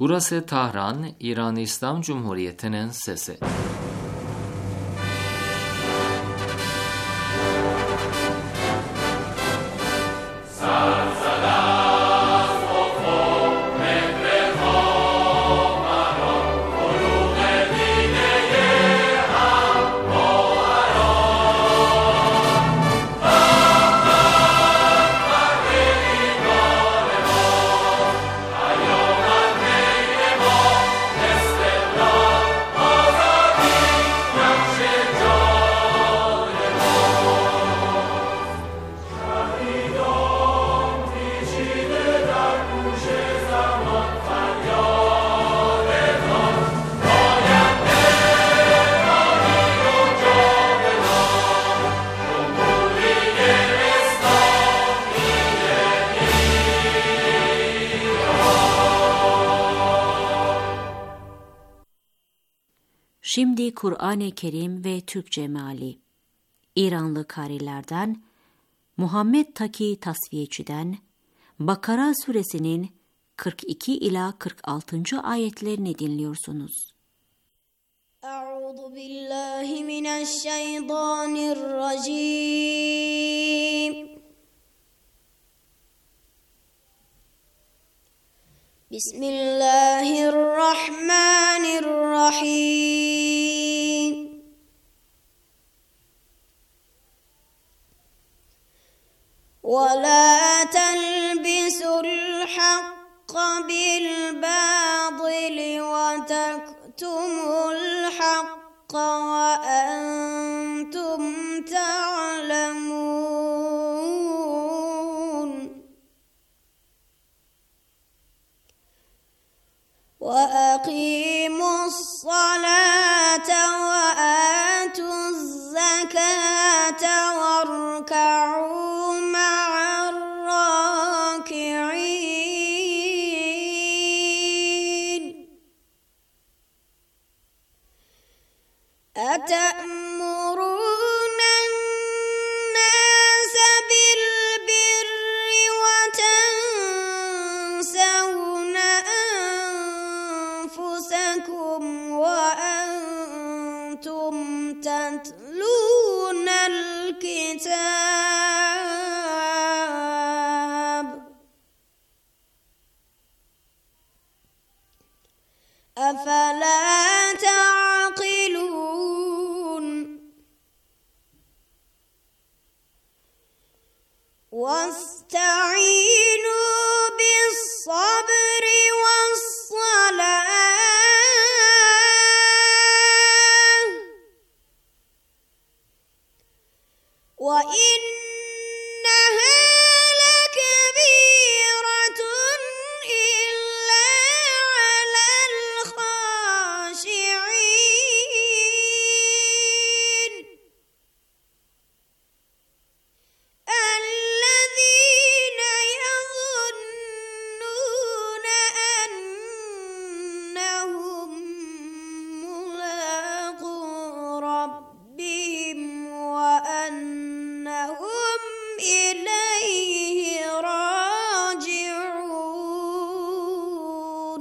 Burası Tahran, İran İslam Cumhuriyeti'nin sesi. Şimdi Kur'an-ı Kerim ve Türkçe meali. İranlı karilerden Muhammed Taki Tasfiyeçi'den Bakara suresinin 42 ila 46. ayetlerini dinliyorsunuz. Euzu billahi mineşşeytanirracim. Bismillahirrahmanirrahim. وَلَا تَلْبِسُوا الْحَقَّ بِالْبَاطِلِ وَتَكْتُمُوا الْحَقَّ وَأَنْتُمْ تَعْلَمُونَ وَأَقِيمُوا الصَّلَاةَ وَآتُوا الزَّكَاةَ وَارْكَعُوا مَعَ الرَّاكِعِينَ أَتَأْمُرُونَ النَّاسَ بِالْبِرِّ وَتَنْسَوْنَ أَنفُسَكُمْ وَأَنْتُمْ تَتْلُونَ الْكِتَابَ أَفَلَا تَعْقِلُونَ وَاسْتَعِينُوا بِالصَّبْرِ وَالصَّلَاةِ وَإِنَّهَا لَكَبِيرَةٌ إِلَّا عَلَى الْخَاشِعِينَ الَّذِينَ يَظُنُّونَ أَنَّهُم مُّلَاقُو رَبِّهِمْ وَأَنَّهُمْ إِلَيْهِ راجعون.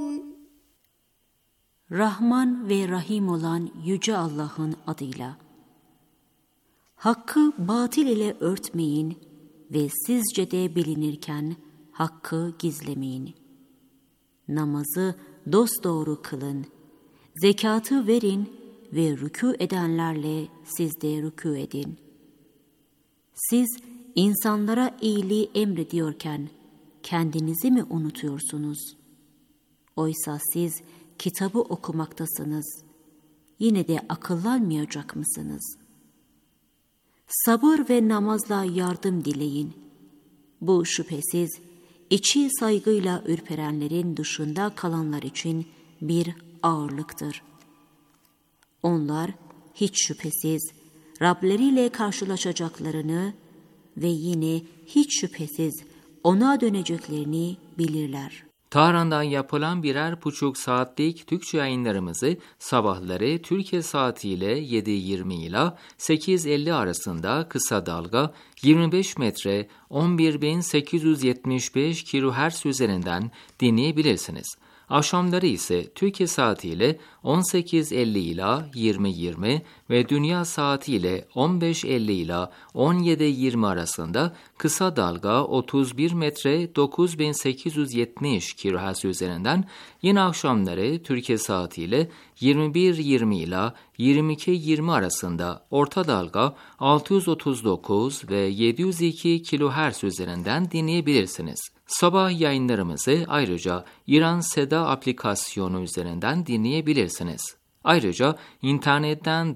Rahman ve Rahim olan Yüce Allah'ın adıyla. Hakkı batıl ile örtmeyin ve sizce de bilinirken hakkı gizlemeyin. Namazı dosdoğru kılın, zekatı verin ve rükû edenlerle siz de rükû edin. Siz insanlara iyiliği emrediyorken kendinizi mi unutuyorsunuz? Oysa siz kitabı okumaktasınız. Yine de akıllanmayacak mısınız? Sabır ve namazla yardım dileyin. Bu şüphesiz içi saygıyla ürperenlerin dışında kalanlar için bir ağırlıktır. Onlar hiç şüphesiz Rableriyle karşılaşacaklarını ve yine hiç şüphesiz ona döneceklerini bilirler. Tahran'dan yapılan 1,5 saatlik Türkçe yayınlarımızı sabahları Türkiye saatiyle 7:20 ila 8:50 arasında kısa dalga 25 metre 11.875 kHz üzerinden dinleyebilirsiniz. Akşamları ise Türkiye saatiyle 18.50 ila 20.20 ve dünya saatiyle 15.50 ila 17.20 arasında kısa dalga 31 metre 9870 kHz üzerinden, yine akşamları Türkiye saatiyle 21.20 ila 22.20 arasında orta dalga 639 ve 702 kHz üzerinden dinleyebilirsiniz. Sabah yayınlarımızı ayrıca İran Seda aplikasyonu üzerinden dinleyebilirsiniz. Ayrıca internetten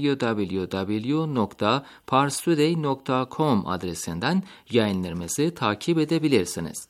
www.parstoday.com adresinden yayınlarımızı takip edebilirsiniz.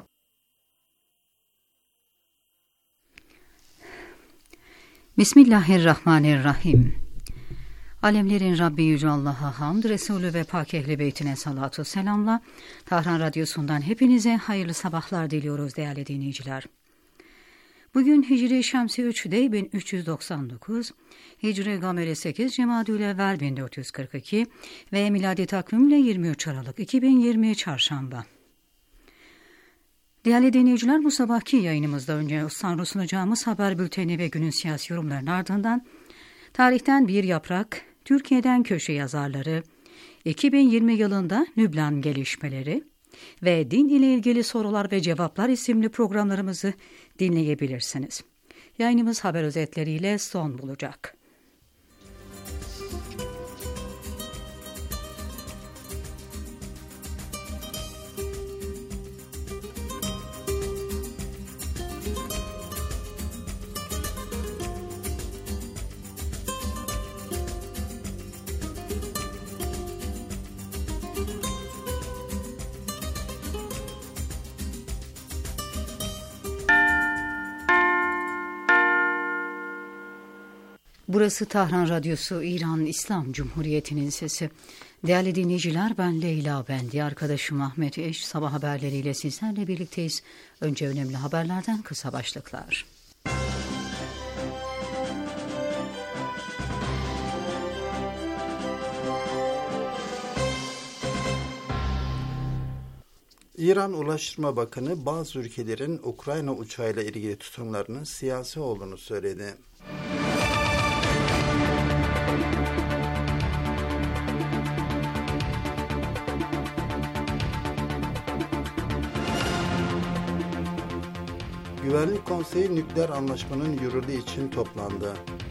Bismillahirrahmanirrahim. Alemlerin Rabbi Yüce Allah'a hamd, Resulü ve Pak Ehli Beytine salatu selamla Tahran Radyosu'ndan hepinize hayırlı sabahlar diliyoruz değerli dinleyiciler. Bugün Hicri Şemsi 3'de 1399, Hicri Gameri 8 Cemadülevvel 1442 ve miladi takvimle 23 Aralık 2020 Çarşamba. Değerli dinleyiciler, bu sabahki yayınımızda önce sunacağımız haber bülteni ve günün siyasi yorumlarının ardından tarihten bir yaprak, Türkiye'den köşe yazarları, 2020 yılında Lübnan gelişmeleri ve din ile ilgili sorular ve cevaplar isimli programlarımızı dinleyebilirsiniz. Yayınımız haber özetleriyle son bulacak. Burası Tahran Radyosu, İran İslam Cumhuriyeti'nin sesi. Değerli dinleyiciler, ben Leyla Bendi, arkadaşım Ahmet Eş. Sabah haberleriyle sizlerle birlikteyiz. Önce önemli haberlerden kısa başlıklar. İran Ulaştırma Bakanı bazı ülkelerin Ukrayna uçağıyla ilgili tutumlarının siyasi olduğunu söyledi. Güvenlik Konseyi nükleer anlaşmanın yürürlüğü için toplandı.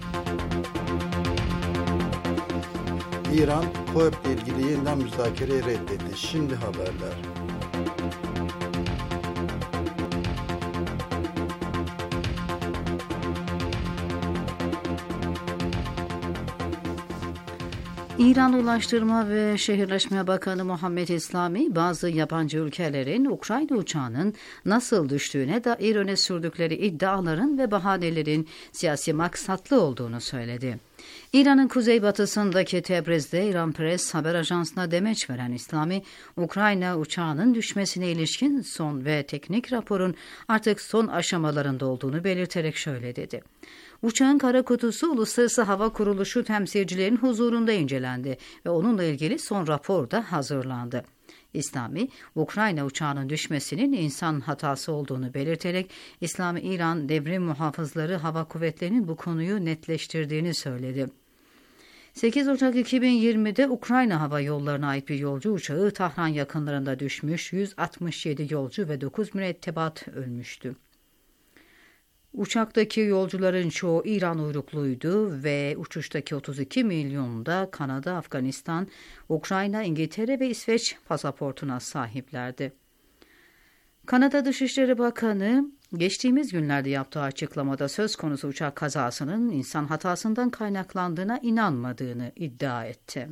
İran, COEP ile ilgili yeniden müzakereyi reddetti. Şimdi haberler. İran Ulaştırma ve Şehirleşme Bakanı Muhammed İslami, bazı yabancı ülkelerin Ukrayna uçağının nasıl düştüğüne dair öne sürdükleri iddiaların ve bahanelerin siyasi maksatlı olduğunu söyledi. İran'ın kuzeybatısındaki Tebriz'de İran Press haber ajansına demeç veren İslami, Ukrayna uçağının düşmesine ilişkin son ve teknik raporun artık son aşamalarında olduğunu belirterek şöyle dedi. Uçağın kara kutusu Uluslararası Hava Kuruluşu temsilcilerin huzurunda incelendi ve onunla ilgili son rapor da hazırlandı. İslami, Ukrayna uçağının düşmesinin insan hatası olduğunu belirterek, İran Devrim Muhafızları Hava Kuvvetleri'nin bu konuyu netleştirdiğini söyledi. 8 Ocak 2020'de Ukrayna Hava Yolları'na ait bir yolcu uçağı Tahran yakınlarında düşmüş, 167 yolcu ve 9 mürettebat ölmüştü. Uçaktaki yolcuların çoğu İran uyrukluydu ve uçuştaki 32 milyon da Kanada, Afganistan, Ukrayna, İngiltere ve İsveç pasaportuna sahiplerdi. Kanada Dışişleri Bakanı geçtiğimiz günlerde yaptığı açıklamada söz konusu uçak kazasının insan hatasından kaynaklandığına inanmadığını iddia etti.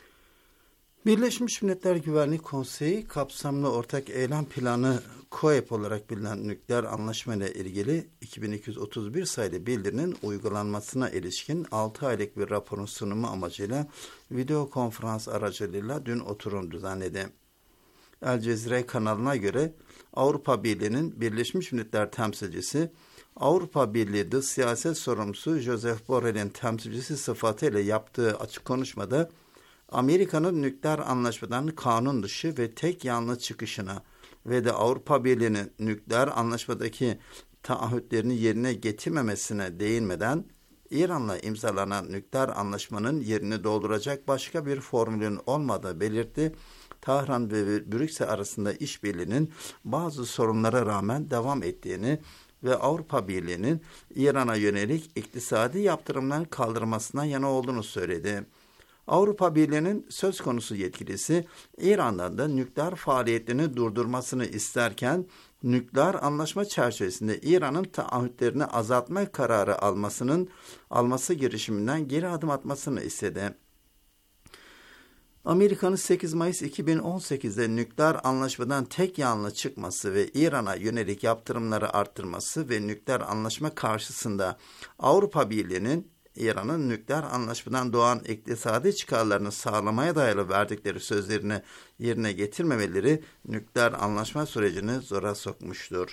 Birleşmiş Milletler Güvenlik Konseyi kapsamlı ortak eylem planı COEP olarak bilinen nükleer anlaşma ile ilgili 2231 sayılı bildirinin uygulanmasına ilişkin 6 aylık bir raporun sunumu amacıyla video konferans aracılığıyla dün oturum düzenledi. El Cezire kanalına göre Avrupa Birliği'nin Birleşmiş Milletler temsilcisi, Avrupa Birliği Dış Siyaset Sorumlusu Josep Borrell'in temsilcisi sıfatıyla yaptığı açık konuşmada Amerika'nın nükleer anlaşmadan kanun dışı ve tek yanlı çıkışına ve de Avrupa Birliği'nin nükleer anlaşmadaki taahhütlerini yerine getirmemesine değinmeden İran'la imzalanan nükleer anlaşmanın yerini dolduracak başka bir formülün olmadığı belirtti. Tahran ve Brüksel arasında işbirliğinin bazı sorunlara rağmen devam ettiğini ve Avrupa Birliği'nin İran'a yönelik iktisadi yaptırımların kaldırmasına yana olduğunu söyledi. Avrupa Birliği'nin söz konusu yetkilisi İran'dan da nükleer faaliyetlerini durdurmasını isterken nükleer anlaşma çerçevesinde İran'ın taahhütlerini azaltma kararı alması girişiminden geri adım atmasını istedi. Amerika'nın 8 Mayıs 2018'de nükleer anlaşmadan tek yanlı çıkması ve İran'a yönelik yaptırımları arttırması ve nükleer anlaşma karşısında Avrupa Birliği'nin İran'ın nükleer anlaşmadan doğan iktisadi çıkarlarını sağlamaya dayalı verdikleri sözlerini yerine getirmemeleri nükleer anlaşma sürecini zora sokmuştur.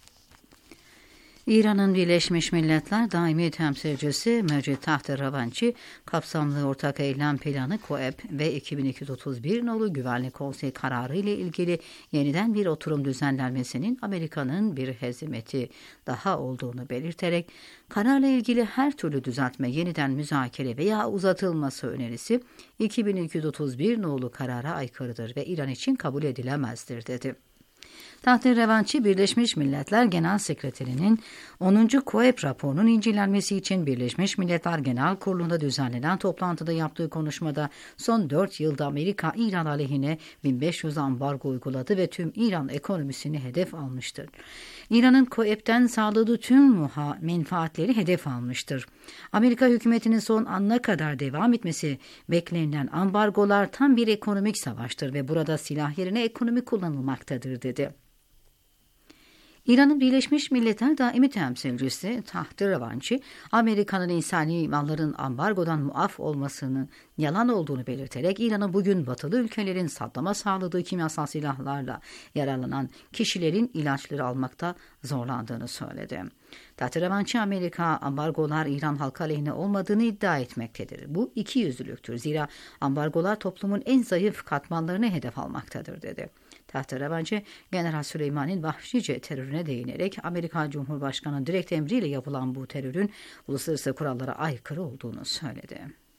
İran'ın Birleşmiş Milletler Daimi Temsilcisi Mecid Tahterravanchi, kapsamlı ortak eylem planı KOEP ve 2231 nolu Güvenlik Konseyi kararı ile ilgili yeniden bir oturum düzenlenmesinin Amerika'nın bir hezimeti daha olduğunu belirterek, kararla ilgili her türlü düzeltme, yeniden müzakere veya uzatılması önerisi 2231 nolu karara aykırıdır ve İran için kabul edilemezdir dedi. Tahterravanchi, Birleşmiş Milletler Genel Sekreterinin 10. KOEP raporunun incelenmesi için Birleşmiş Milletler Genel Kurulu'nda düzenlenen toplantıda yaptığı konuşmada son 4 yılda Amerika İran aleyhine 1500 ambargo uyguladı ve tüm İran ekonomisini hedef almıştır. İran'ın KOEP'ten sağladığı tüm menfaatleri hedef almıştır. Amerika hükümetinin son ana kadar devam etmesi beklenilen ambargolar tam bir ekonomik savaştır ve burada silah yerine ekonomi kullanılmaktadır dedi. İran'ın Birleşmiş Milletler Daimi Temsilcisi Tahterravanchi, Amerika'nın insani malların ambargodan muaf olmasının yalan olduğunu belirterek İran'ın bugün batılı ülkelerin Saddam'a sağladığı kimyasal silahlarla yararlanan kişilerin ilaçları almakta zorlandığını söyledi. Tahterravanchi, Amerika ambargolar İran halkı aleyhine olmadığını iddia etmektedir. Bu ikiyüzlülüktür. Zira ambargolar toplumun en zayıf katmanlarını hedef almaktadır dedi. Tahterravanchi, General Süleyman'ın vahşice terörüne değinerek Amerika Cumhurbaşkanı direkt emriyle yapılan bu terörün uluslararası kurallara aykırı olduğunu söyledi.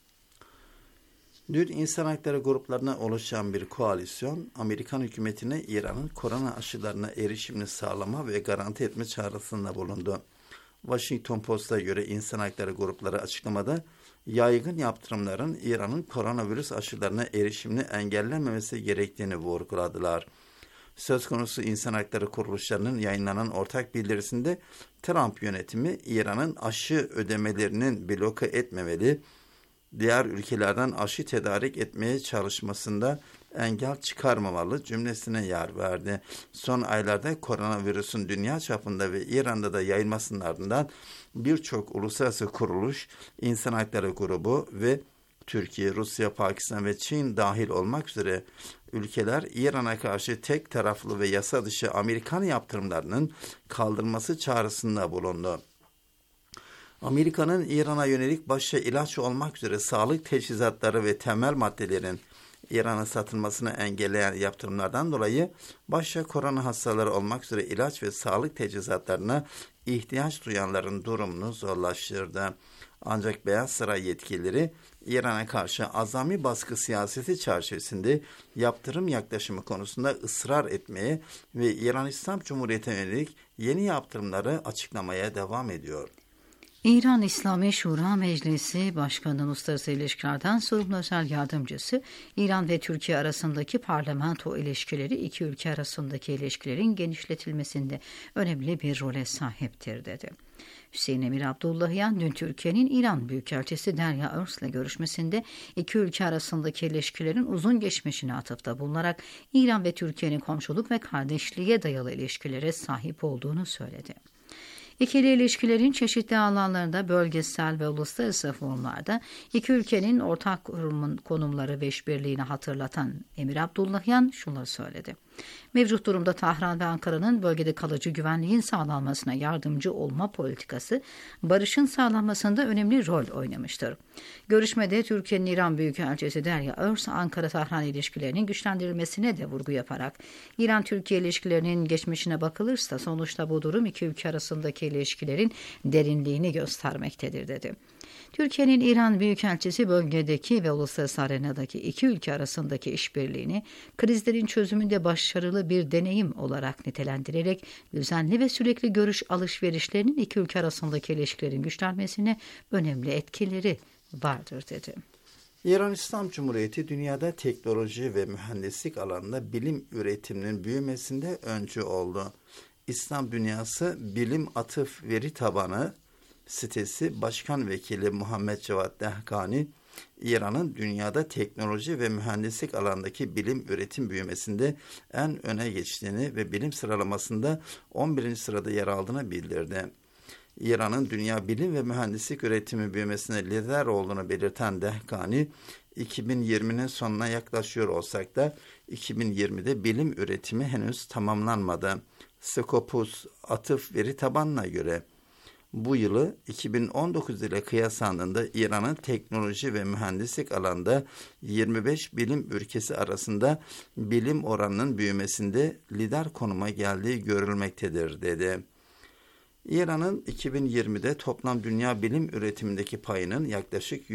Dün insan hakları gruplarına oluşan bir koalisyon, Amerikan hükümetine İran'ın korona aşılarına erişimini sağlama ve garanti etme çağrısında bulundu. Washington Post'a göre insan hakları grupları açıklamada yaygın yaptırımların İran'ın koronavirüs aşılarına erişimini engellememesi gerektiğini vurguladılar. Söz konusu insan hakları kuruluşlarının yayınlanan ortak bildirisinde Trump yönetimi İran'ın aşı ödemelerinin bloke etmemeli, diğer ülkelerden aşı tedarik etmeye çalışmasında engel çıkarmamalı cümlesine yer verdi. Son aylarda koronavirüsün dünya çapında ve İran'da da yayılmasının ardından birçok uluslararası kuruluş, insan hakları grubu ve Türkiye, Rusya, Pakistan ve Çin dahil olmak üzere ülkeler İran'a karşı tek taraflı ve yasa dışı Amerikan yaptırımlarının kaldırılması çağrısında bulundu. Amerika'nın İran'a yönelik başta ilaç olmak üzere sağlık teçhizatları ve temel maddelerin İran'a satılmasını engelleyen yaptırımlardan dolayı başta korona hastaları olmak üzere ilaç ve sağlık teçhizatlarına ihtiyaç duyanların durumunu zorlaştırdı. Ancak Beyaz Saray yetkilileri İran'a karşı azami baskı siyaseti çerçevesinde yaptırım yaklaşımı konusunda ısrar etmeye ve İran İslam Cumhuriyeti'ne yönelik yeni yaptırımları açıklamaya devam ediyor. İran İslami Şura Meclisi Başkanı'nın uluslararası ilişkilerden sorumlu özel yardımcısı, İran ve Türkiye arasındaki parlamento ilişkileri iki ülke arasındaki ilişkilerin genişletilmesinde önemli bir role sahiptir dedi. Hüseyin Emir Abdullahian dün Türkiye'nin İran Büyükelçisi Derya Örs'le görüşmesinde iki ülke arasındaki ilişkilerin uzun geçmişine atıfta bulunarak İran ve Türkiye'nin komşuluk ve kardeşliğe dayalı ilişkilere sahip olduğunu söyledi. İkili ilişkilerin çeşitli alanlarında bölgesel ve uluslararası forumlarda iki ülkenin ortak konumları ve işbirliğini hatırlatan Emir Abdullahian şunları söyledi. Mevcut durumda Tahran ve Ankara'nın bölgede kalıcı güvenliğin sağlanmasına yardımcı olma politikası barışın sağlanmasında önemli rol oynamıştır. Görüşmede Türkiye'nin İran Büyükelçisi Derya Örs, Ankara-Tahran ilişkilerinin güçlendirilmesine de vurgu yaparak İran-Türkiye ilişkilerinin geçmişine bakılırsa sonuçta bu durum iki ülke arasındaki ilişkilerin derinliğini göstermektedir dedi. Türkiye'nin İran Büyükelçisi bölgedeki ve uluslararası arenadaki iki ülke arasındaki işbirliğini krizlerin çözümünde başarılı bir deneyim olarak nitelendirerek düzenli ve sürekli görüş alışverişlerinin iki ülke arasındaki ilişkilerin güçlenmesine önemli etkileri vardır dedi. İran İslam Cumhuriyeti dünyada teknoloji ve mühendislik alanında bilim üretiminin büyümesinde öncü oldu. İslam Dünyası Bilim Atıf Veri Tabanı sitesi Başkan Vekili Muhammed Cevat Dehkani, İran'ın dünyada teknoloji ve mühendislik alandaki bilim üretim büyümesinde en öne geçtiğini ve bilim sıralamasında 11. sırada yer aldığını bildirdi. İran'ın dünya bilim ve mühendislik üretimi büyümesine lider olduğunu belirten Dehkani, 2020'nin sonuna yaklaşıyor olsak da 2020'de bilim üretimi henüz tamamlanmadı. Scopus atıf veri tabanına göre bu yılı 2019 ile kıyaslandığında İran'ın teknoloji ve mühendislik alanda 25 bilim ülkesi arasında bilim oranının büyümesinde lider konuma geldiği görülmektedir dedi. İran'ın 2020'de toplam dünya bilim üretimindeki payının yaklaşık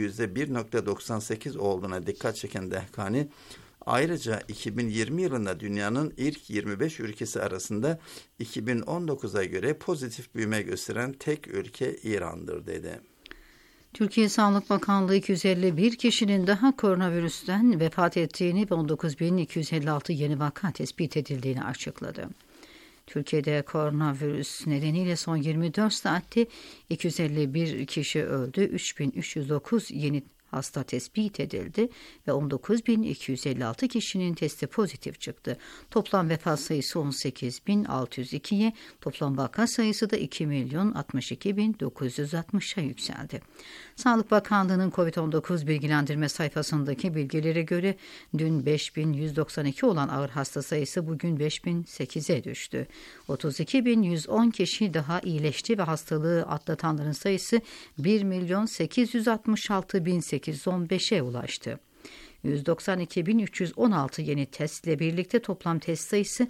%1.98 olduğuna dikkat çeken Dehkani, ayrıca 2020 yılında dünyanın ilk 25 ülkesi arasında 2019'a göre pozitif büyüme gösteren tek ülke İran'dır dedi. Türkiye Sağlık Bakanlığı 251 kişinin daha koronavirüsten vefat ettiğini ve 19.256 yeni vaka tespit edildiğini açıkladı. Türkiye'de koronavirüs nedeniyle son 24 saatte 251 kişi öldü, 3.309 yeni hasta tespit edildi ve 19.256 kişinin testi pozitif çıktı. Toplam vefat sayısı 18.602'ye, toplam vaka sayısı da 2.062.960'a yükseldi. Sağlık Bakanlığı'nın COVID-19 bilgilendirme sayfasındaki bilgilere göre dün 5.192 olan ağır hasta sayısı bugün 5.008'e düştü. 32.110 kişi daha iyileşti ve hastalığı atlatanların sayısı 1.866.815'e ulaştı. 192.316 yeni testle birlikte toplam test sayısı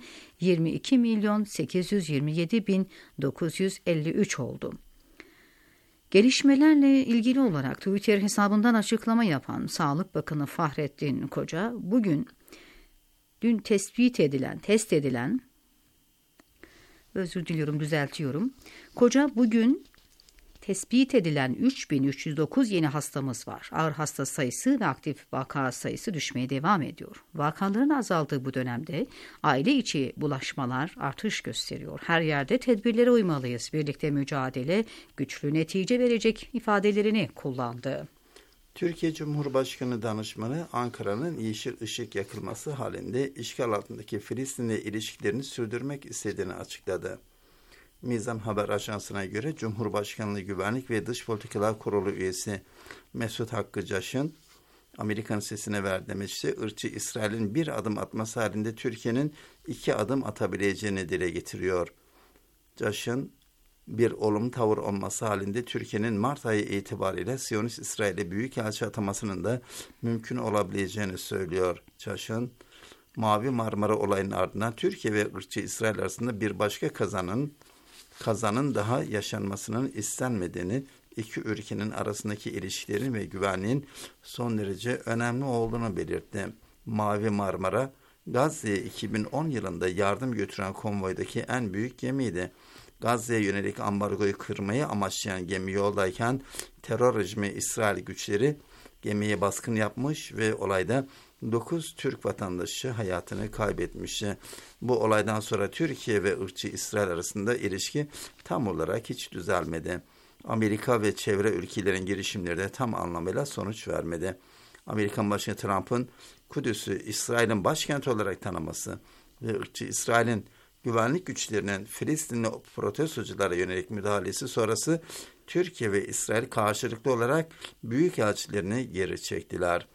22.827.953 oldu. Gelişmelerle ilgili olarak Twitter hesabından açıklama yapan Sağlık Bakanı Fahrettin Koca, dün test edilen Koca bugün tespit edilen 3.309 yeni hastamız var. Ağır hasta sayısı ve aktif vaka sayısı düşmeye devam ediyor. Vakaların azaldığı bu dönemde aile içi bulaşmalar artış gösteriyor. Her yerde tedbirlere uymalıyız. Birlikte mücadele güçlü netice verecek ifadelerini kullandı. Türkiye Cumhurbaşkanı Danışmanı Ankara'nın yeşil ışık yakılması halinde işgal altındaki Filistin'le ilişkilerini sürdürmek istediğini açıkladı. Mizan Haber Ajansı'na göre Cumhurbaşkanlığı Güvenlik ve Dış Politikalar Kurulu üyesi Mesut Hakkı Caş'ın Amerikan sesine verdiği demeçte ırkçı İsrail'in bir adım atması halinde Türkiye'nin 2 adım atabileceğini dile getiriyor. Caş'ın bir olumlu tavır olması halinde Türkiye'nin Mart ayı itibariyle Siyonist İsrail'e büyükelçi atamasının da mümkün olabileceğini söylüyor. Caş'ın Mavi Marmara olayının ardından Türkiye ve ırkçı İsrail arasında bir başka kazanın daha yaşanmasının istenmediğini, iki ülkenin arasındaki ilişkilerin ve güvenliğin son derece önemli olduğunu belirtti. Mavi Marmara, Gazze'ye 2010 yılında yardım götüren konvoydaki en büyük gemiydi. Gazze'ye yönelik ambargoyu kırmayı amaçlayan gemi yoldayken terör rejimi İsrail güçleri gemiye baskın yapmış ve olayda 9 Türk vatandaşı hayatını kaybetmişti. Bu olaydan sonra Türkiye ve ırkçı İsrail arasında ilişki tam olarak hiç düzelmedi. Amerika ve çevre ülkelerin girişimleri de tam anlamıyla sonuç vermedi. Amerikan Başkanı Trump'ın Kudüs'ü İsrail'in başkenti olarak tanıması ve ırkçı İsrail'in güvenlik güçlerinin Filistinli protestoculara yönelik müdahalesi sonrası Türkiye ve İsrail karşılıklı olarak büyükelçilerini geri çektiler.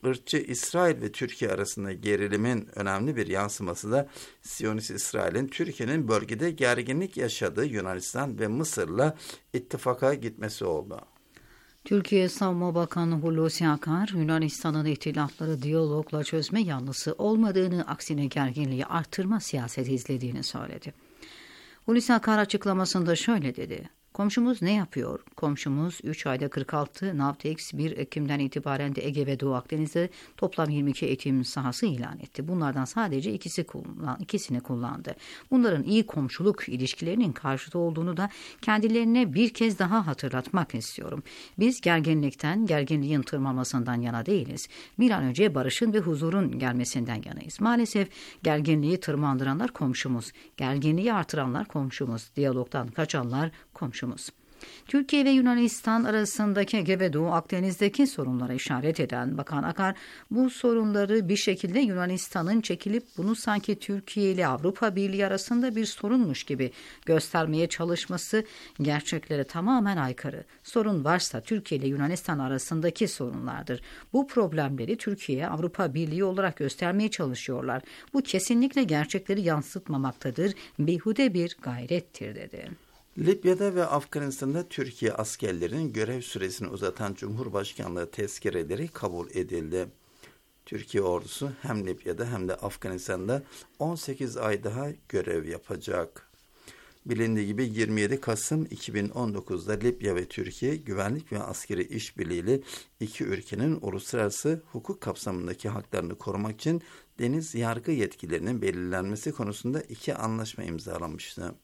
ırkçı İsrail ve Türkiye arasında gerilimin önemli bir yansıması da Siyonist İsrail'in Türkiye'nin bölgede gerginlik yaşadığı Yunanistan ve Mısır'la ittifaka gitmesi oldu. Türkiye Savunma Bakanı Hulusi Akar, Yunanistan'ın ihtilafları diyalogla çözme yanlısı olmadığını, aksine gerginliği artırma siyaseti izlediğini söyledi. Hulusi Akar açıklamasında şöyle dedi: "Komşumuz ne yapıyor? Komşumuz 3 ayda 46 Navtex, 1 Ekim'den itibaren de Ege ve Doğu Akdeniz'de toplam 22 eğitim sahası ilan etti. Bunlardan sadece ikisini kullandı. Bunların iyi komşuluk ilişkilerinin karşıtı olduğunu da kendilerine bir kez daha hatırlatmak istiyorum. Biz gerginliğin tırmanmasından yana değiliz. Bir an önce barışın ve huzurun gelmesinden yanayız. Maalesef gerginliği tırmandıranlar komşumuz, gerginliği artıranlar komşumuz, diyalogdan kaçanlar komşumuz." Türkiye ve Yunanistan arasındaki Ege ve Doğu Akdeniz'deki sorunlara işaret eden Bakan Akar, bu sorunları bir şekilde Yunanistan'ın çekilip bunu sanki Türkiye ile Avrupa Birliği arasında bir sorunmuş gibi göstermeye çalışması gerçeklere tamamen aykırı. Sorun varsa Türkiye ile Yunanistan arasındaki sorunlardır. Bu problemleri Türkiye, Avrupa Birliği olarak göstermeye çalışıyorlar. Bu kesinlikle gerçekleri yansıtmamaktadır, beyhude bir gayrettir, dedi. Libya'da ve Afganistan'da Türkiye askerlerinin görev süresini uzatan Cumhurbaşkanlığı tezkereleri kabul edildi. Türkiye ordusu hem Libya'da hem de Afganistan'da 18 ay daha görev yapacak. Bilindiği gibi 27 Kasım 2019'da Libya ve Türkiye güvenlik ve askeri işbirliğiyle iki ülkenin uluslararası hukuk kapsamındaki haklarını korumak için deniz yargı yetkilerinin belirlenmesi konusunda 2 anlaşma imzalamıştı.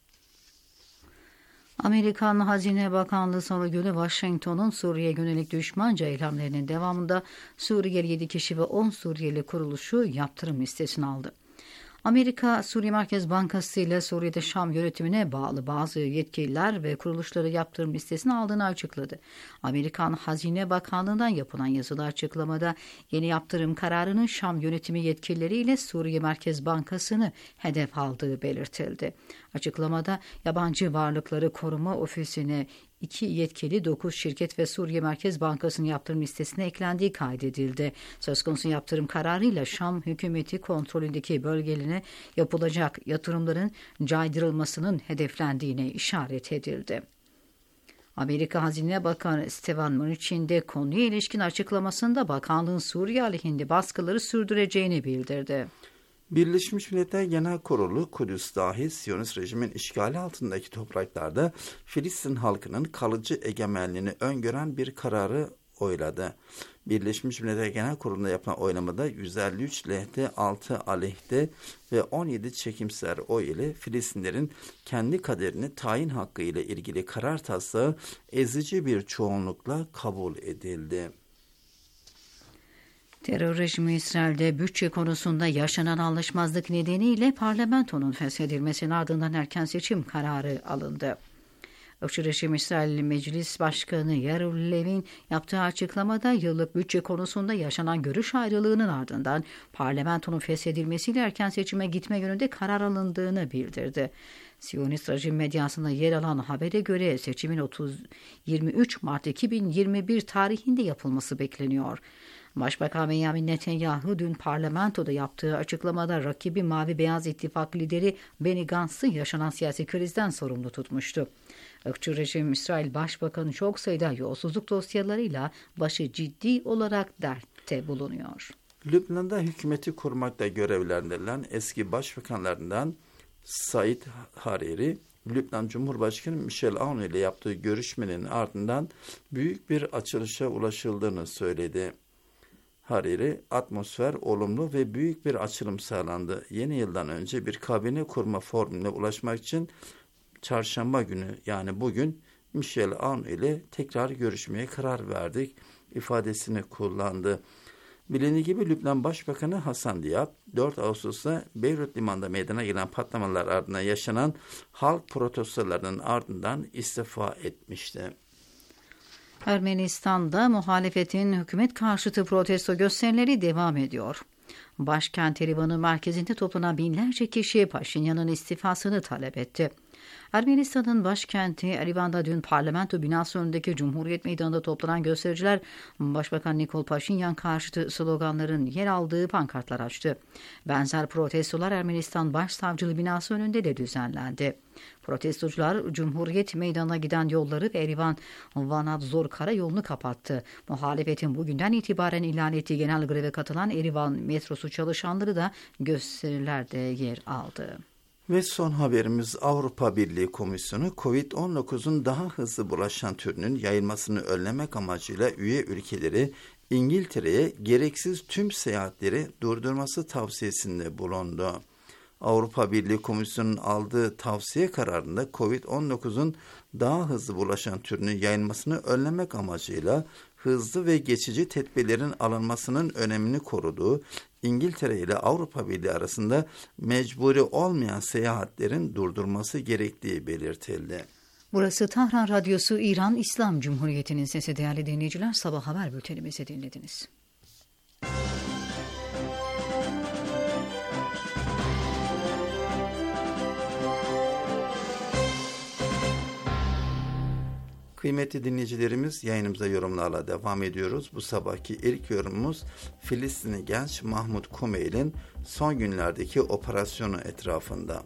Amerikan Hazine Bakanlığı Salı günü Washington'un Suriye yönelik düşmanca eylemlerinin devamında Suriyeli 7 kişi ve 10 Suriyeli kuruluşu yaptırım listesine aldı. Amerika, Suriye Merkez Bankası ile Suriye'de Şam yönetimine bağlı bazı yetkililer ve kuruluşları yaptırım listesine aldığını açıkladı. Amerikan Hazine Bakanlığı'ndan yapılan yazılı açıklamada yeni yaptırım kararının Şam yönetimi yetkilileriyle Suriye Merkez Bankası'nı hedef aldığı belirtildi. Açıklamada yabancı varlıkları koruma ofisine 2 yetkili 9 şirket ve Suriye Merkez Bankası'nın yaptırım listesine eklendiği kaydedildi. Söz konusu yaptırım kararıyla Şam hükümeti kontrolündeki bölgelerine yapılacak yatırımların caydırılmasının hedeflendiğine işaret edildi. Amerika Hazine Bakanı Steven Mnuchin de konuya ilişkin açıklamasında bakanlığın Suriye aleyhinde baskıları sürdüreceğini bildirdi. Birleşmiş Milletler Genel Kurulu Kudüs dahil Siyonist rejimin işgali altındaki topraklarda Filistin halkının kalıcı egemenliğini öngören bir kararı oyladı. Birleşmiş Milletler Genel Kurulu'nda yapılan oylamada 153 lehte, 6 aleyhte ve 17 çekimser oy ile Filistinlerin kendi kaderini tayin hakkı ile ilgili karar taslağı ezici bir çoğunlukla kabul edildi. Terör rejimi İsrail'de bütçe konusunda yaşanan anlaşmazlık nedeniyle parlamentonun feshedilmesinin ardından erken seçim kararı alındı. Irkçı rejim İsrail Meclis Başkanı Yair Levin yaptığı açıklamada yıllık bütçe konusunda yaşanan görüş ayrılığının ardından parlamentonun feshedilmesiyle erken seçime gitme yönünde karar alındığını bildirdi. Siyonist rejim medyasında yer alan habere göre seçimin 23 Mart 2021 tarihinde yapılması bekleniyor. Başbakan Benjamin Netanyahu dün parlamentoda yaptığı açıklamada rakibi Mavi Beyaz İttifak lideri Benny Gantz'ı yaşanan siyasi krizden sorumlu tutmuştu. Irkçı rejim İsrail Başbakanı çok sayıda yolsuzluk dosyalarıyla başı ciddi olarak dertte bulunuyor. Lübnan'da hükümeti kurmakta görevlendirilen eski başbakanlarından Said Hariri, Lübnan Cumhurbaşkanı Michel Aoun ile yaptığı görüşmenin ardından büyük bir açılışa ulaşıldığını söyledi. Hariri, atmosfer olumlu ve büyük bir açılım sağlandı. Yeni yıldan önce bir kabine kurma formüline ulaşmak için çarşamba günü yani bugün Michel Aoun ile tekrar görüşmeye karar verdik ifadesini kullandı. Bilindiği gibi Lübnan Başbakanı Hasan Diab 4 Ağustos'ta Beyrut Limanı'nda meydana gelen patlamalar ardından yaşanan halk protestolarının ardından istifa etmişti. Ermenistan'da muhalefetin hükümet karşıtı protesto gösterileri devam ediyor. Başkent Erivan'ın merkezinde toplanan binlerce kişi Paşinyan'ın istifasını talep etti. Ermenistan'ın başkenti Erivan'da dün parlamento binası önündeki Cumhuriyet Meydanı'nda toplanan göstericiler Başbakan Nikol Paşinyan karşıtı sloganların yer aldığı pankartlar açtı. Benzer protestolar Ermenistan Başsavcılığı binası önünde de düzenlendi. Protestocular Cumhuriyet Meydanı'na giden yolları ve Erivan-Vanadzor karayolunu kapattı. Muhalefetin bugünden itibaren ilan ettiği genel greve katılan Erivan metrosu çalışanları da gösterilerde yer aldı. Ve son haberimiz Avrupa Birliği Komisyonu COVID-19'un daha hızlı bulaşan türünün yayılmasını önlemek amacıyla üye ülkeleri İngiltere'ye gereksiz tüm seyahatleri durdurması tavsiyesinde bulundu. Avrupa Birliği Komisyonu'nun aldığı tavsiye kararında COVID-19'un daha hızlı bulaşan türünün yayılmasını önlemek amacıyla hızlı ve geçici tedbirlerin alınmasının önemini koruduğu, İngiltere ile Avrupa Birliği arasında mecburi olmayan seyahatlerin durdurması gerektiği belirtildi. Burası Tahran Radyosu İran İslam Cumhuriyeti'nin sesi değerli dinleyiciler. Sabah haber bültenimizi dinlediniz. Kıymetli dinleyicilerimiz, yayınımıza yorumlarla devam ediyoruz. Bu sabahki ilk yorumumuz Filistinli genç Mahmut Kumeyl'in son günlerdeki operasyonu etrafında.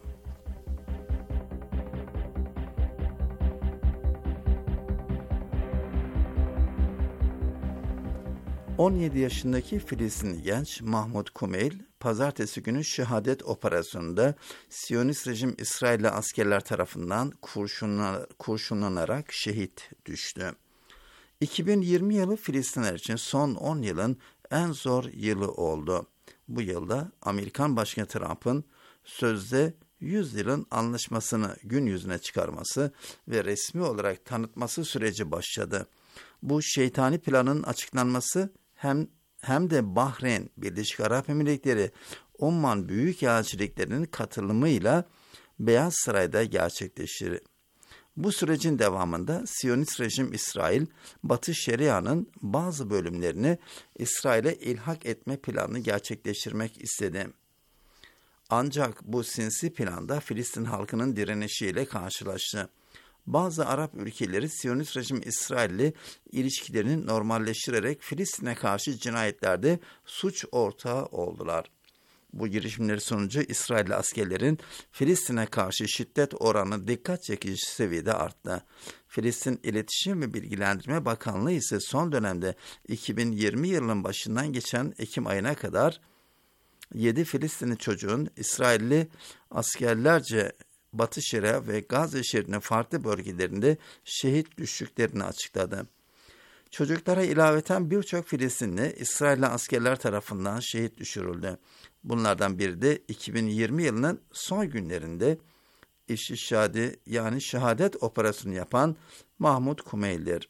...17 yaşındaki Filistinli genç Mahmut Kumeyl, pazartesi günü şehadet operasyonunda Siyonist rejim İsrailli askerler tarafından kurşunlanarak şehit düştü. 2020 yılı Filistinler için son 10 yılın en zor yılı oldu. Bu yılda Amerikan Başkanı Trump'ın sözde 100 yılın anlaşmasını gün yüzüne çıkarması ve resmi olarak tanıtması süreci başladı. Bu şeytani planın açıklanması hem de Bahreyn, Birleşik Arap Emirlikleri, Umman Büyükelçiliklerinin katılımıyla Beyaz Saray'da gerçekleşir. Bu sürecin devamında Siyonist rejim İsrail, Batı Şeria'nın bazı bölümlerini İsrail'e ilhak etme planını gerçekleştirmek istedi. Ancak bu sinsi planda Filistin halkının direnişiyle karşılaştı. Bazı Arap ülkeleri Siyonist rejim İsrail'le ilişkilerini normalleştirerek Filistin'e karşı cinayetlerde suç ortağı oldular. Bu girişimler sonucu İsrailli askerlerin Filistin'e karşı şiddet oranı dikkat çekici seviyede arttı. Filistin İletişim ve Bilgilendirme Bakanlığı ise son dönemde 2020 yılının başından geçen Ekim ayına kadar 7 Filistinli çocuğun İsrailli askerlerce Batı Şeria ve Gazze şehrinin farklı bölgelerinde şehit düştüklerini açıkladı. Çocuklara ilaveten birçok Filistinli İsrailli askerler tarafından şehit düşürüldü. Bunlardan biri de 2020 yılının son günlerinde İstişhadi yani şehadet operasyonu yapan Mahmut Kumeyl'dir.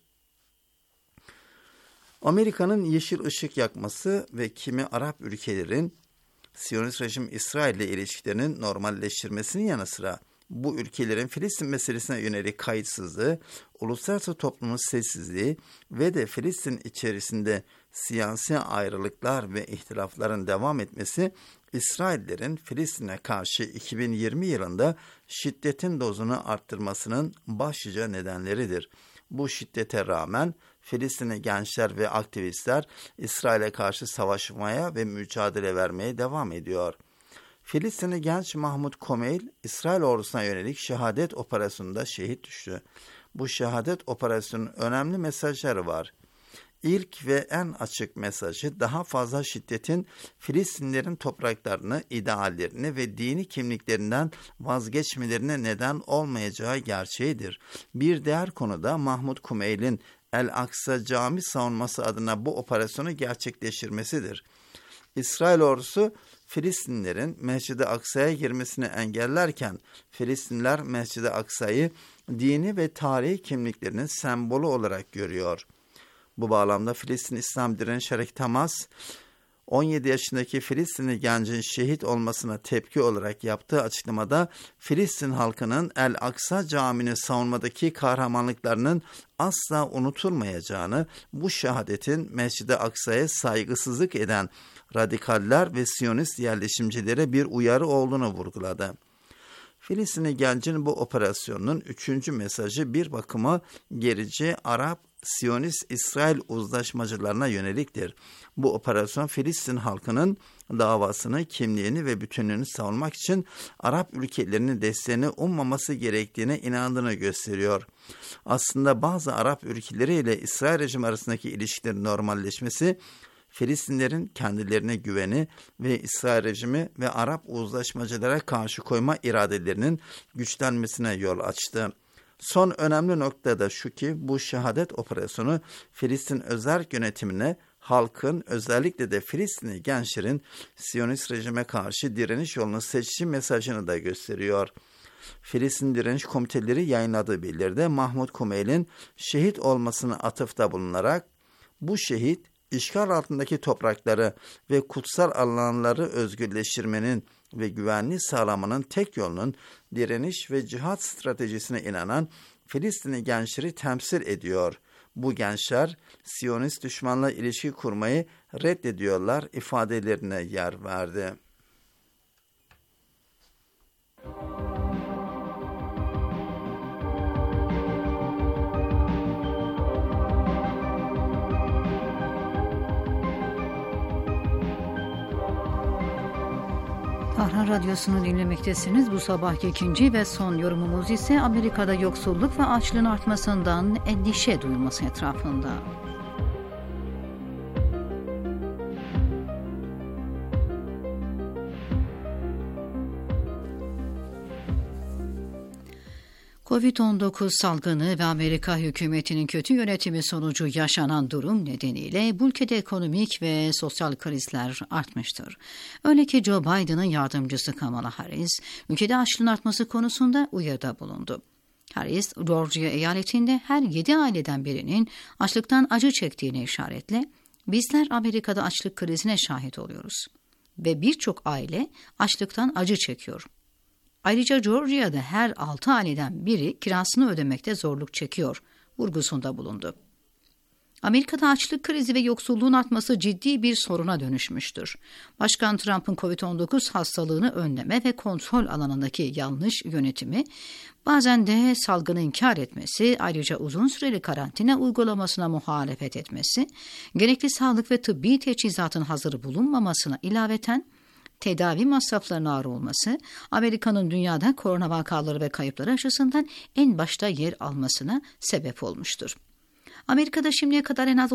Amerika'nın yeşil ışık yakması ve kimi Arap ülkelerin Siyonist rejim İsrail ile ilişkilerinin normalleştirmesinin yanı sıra bu ülkelerin Filistin meselesine yönelik kayıtsızlığı, uluslararası toplumun sessizliği ve de Filistin içerisinde siyasi ayrılıklar ve ihtilafların devam etmesi, İsraillerin Filistin'e karşı 2020 yılında şiddetin dozunu arttırmasının başlıca nedenleridir. Bu şiddete rağmen Filistinli gençler ve aktivistler İsrail'e karşı savaşmaya ve mücadele vermeye devam ediyor. Filistinli genç Mahmut Kumeyl, İsrail ordusuna yönelik şehadet operasyonunda şehit düştü. Bu şehadet operasyonunun önemli mesajları var. İlk ve en açık mesajı daha fazla şiddetin Filistinlilerin topraklarını, ideallerini ve dini kimliklerinden vazgeçmelerine neden olmayacağı gerçeğidir. Bir diğer konuda Mahmut Kumeyl'in El-Aksa Cami savunması adına bu operasyonu gerçekleştirmesidir. İsrail ordusu Filistinlilerin Mescid-i Aksa'ya girmesini engellerken Filistinliler Mescid-i Aksa'yı dini ve tarihi kimliklerinin sembolü olarak görüyor. Bu bağlamda Filistin İslam Direniş Hareketi Hamas, 17 yaşındaki Filistinli gencin şehit olmasına tepki olarak yaptığı açıklamada Filistin halkının El-Aksa Camii'ni savunmadaki kahramanlıklarının asla unutulmayacağını, bu şehadetin Mescid-i Aksa'ya saygısızlık eden radikaller ve Siyonist yerleşimcilere bir uyarı olduğunu vurguladı. Filistinli gencin bu operasyonunun 3. mesajı bir bakıma gerici Arap, Siyonist, İsrail uzlaşmacılarına yöneliktir. Bu operasyon Filistin halkının davasını, kimliğini ve bütünlüğünü savunmak için Arap ülkelerinin desteğini ummaması gerektiğine inandığını gösteriyor. Aslında bazı Arap ülkeleriyle İsrail rejimi arasındaki ilişkilerin normalleşmesi, Filistinlerin kendilerine güveni ve İsrail rejimi ve Arap uzlaşmacılara karşı koyma iradelerinin güçlenmesine yol açtı. Son önemli nokta da şu ki bu şehadet operasyonu Filistin özerk yönetimine, halkın, özellikle de Filistinli gençlerin Siyonist rejime karşı direniş yolunu seçtiği mesajını da gösteriyor. Filistin Direniş Komiteleri yayınladığı bildiride Mahmut Kumeyl'in şehit olmasına atıfta bulunarak bu şehit işgal altındaki toprakları ve kutsal alanları özgürleştirmenin ve güvenliği sağlamanın tek yolunun direniş ve cihat stratejisine inanan Filistinli gençleri temsil ediyor. Bu gençler Siyonist düşmanla ilişki kurmayı reddediyorlar ifadelerine yer verdi. Tahran Radyosu'nu dinlemektesiniz. Bu sabahki ikinci ve son yorumumuz ise Amerika'da yoksulluk ve açlığın artmasından endişe duyulması etrafında. Covid-19 salgını ve Amerika hükümetinin kötü yönetimi sonucu yaşanan durum nedeniyle bu ülkede ekonomik ve sosyal krizler artmıştır. Öyle ki Joe Biden'ın yardımcısı Kamala Harris, ülkede açlığın artması konusunda uyarıda bulundu. Harris, Georgia eyaletinde her 7 aileden birinin açlıktan acı çektiğine işaretle, bizler Amerika'da açlık krizine şahit oluyoruz ve birçok aile açlıktan acı çekiyor. Ayrıca Georgia'da her 6 aileden biri kirasını ödemekte zorluk çekiyor vurgusunda bulundu. Amerika'da açlık krizi ve yoksulluğun artması ciddi bir soruna dönüşmüştür. Başkan Trump'ın Covid-19 hastalığını önleme ve kontrol alanındaki yanlış yönetimi, bazen de salgını inkar etmesi, ayrıca uzun süreli karantina uygulamasına muhalefet etmesi, gerekli sağlık ve tıbbi teçhizatın hazır bulunmamasına ilaveten, tedavi masraflarının ağır olması, Amerika'nın dünyada korona vakaları ve kayıpları açısından en başta yer almasına sebep olmuştur. Amerika'da şimdiye kadar en az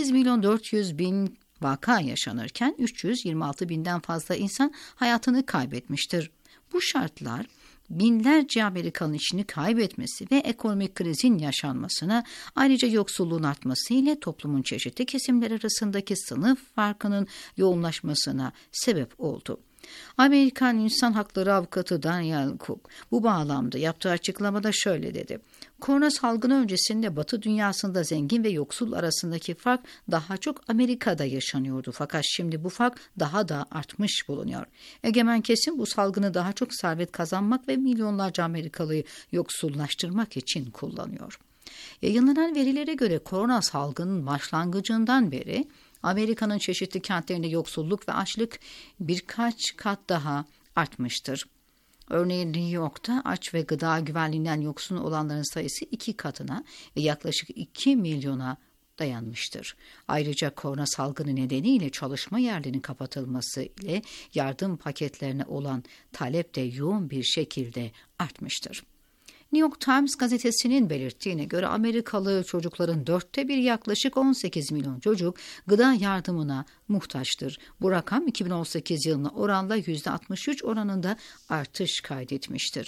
18.400.000 vaka yaşanırken 326.000'den fazla insan hayatını kaybetmiştir. Bu şartlar binlerce Amerikanın işini kaybetmesi ve ekonomik krizin yaşanmasına, ayrıca yoksulluğun artması ile toplumun çeşitli kesimler arasındaki sınıf farkının yoğunlaşmasına sebep oldu. Amerikan İnsan Hakları Avukatı Daniel Cook bu bağlamda yaptığı açıklamada şöyle dedi: Korona salgını öncesinde Batı dünyasında zengin ve yoksul arasındaki fark daha çok Amerika'da yaşanıyordu. Fakat şimdi bu fark daha da artmış bulunuyor. Egemen kesim bu salgını daha çok servet kazanmak ve milyonlarca Amerikalıyı yoksullaştırmak için kullanıyor. Yayınlanan verilere göre korona salgının başlangıcından beri Amerika'nın çeşitli kentlerinde yoksulluk ve açlık birkaç kat daha artmıştır. Örneğin New York'ta aç ve gıda güvenliğinden yoksun olanların sayısı 2 katına ve yaklaşık 2 milyona dayanmıştır. Ayrıca korona salgını nedeniyle çalışma yerlerinin kapatılması ile yardım paketlerine olan talep de yoğun bir şekilde artmıştır. New York Times gazetesinin belirttiğine göre Amerikalı çocukların 1/4 yaklaşık 18 milyon çocuk gıda yardımına muhtaçtır. Bu rakam 2018 yılına oranla %63 oranında artış kaydetmiştir.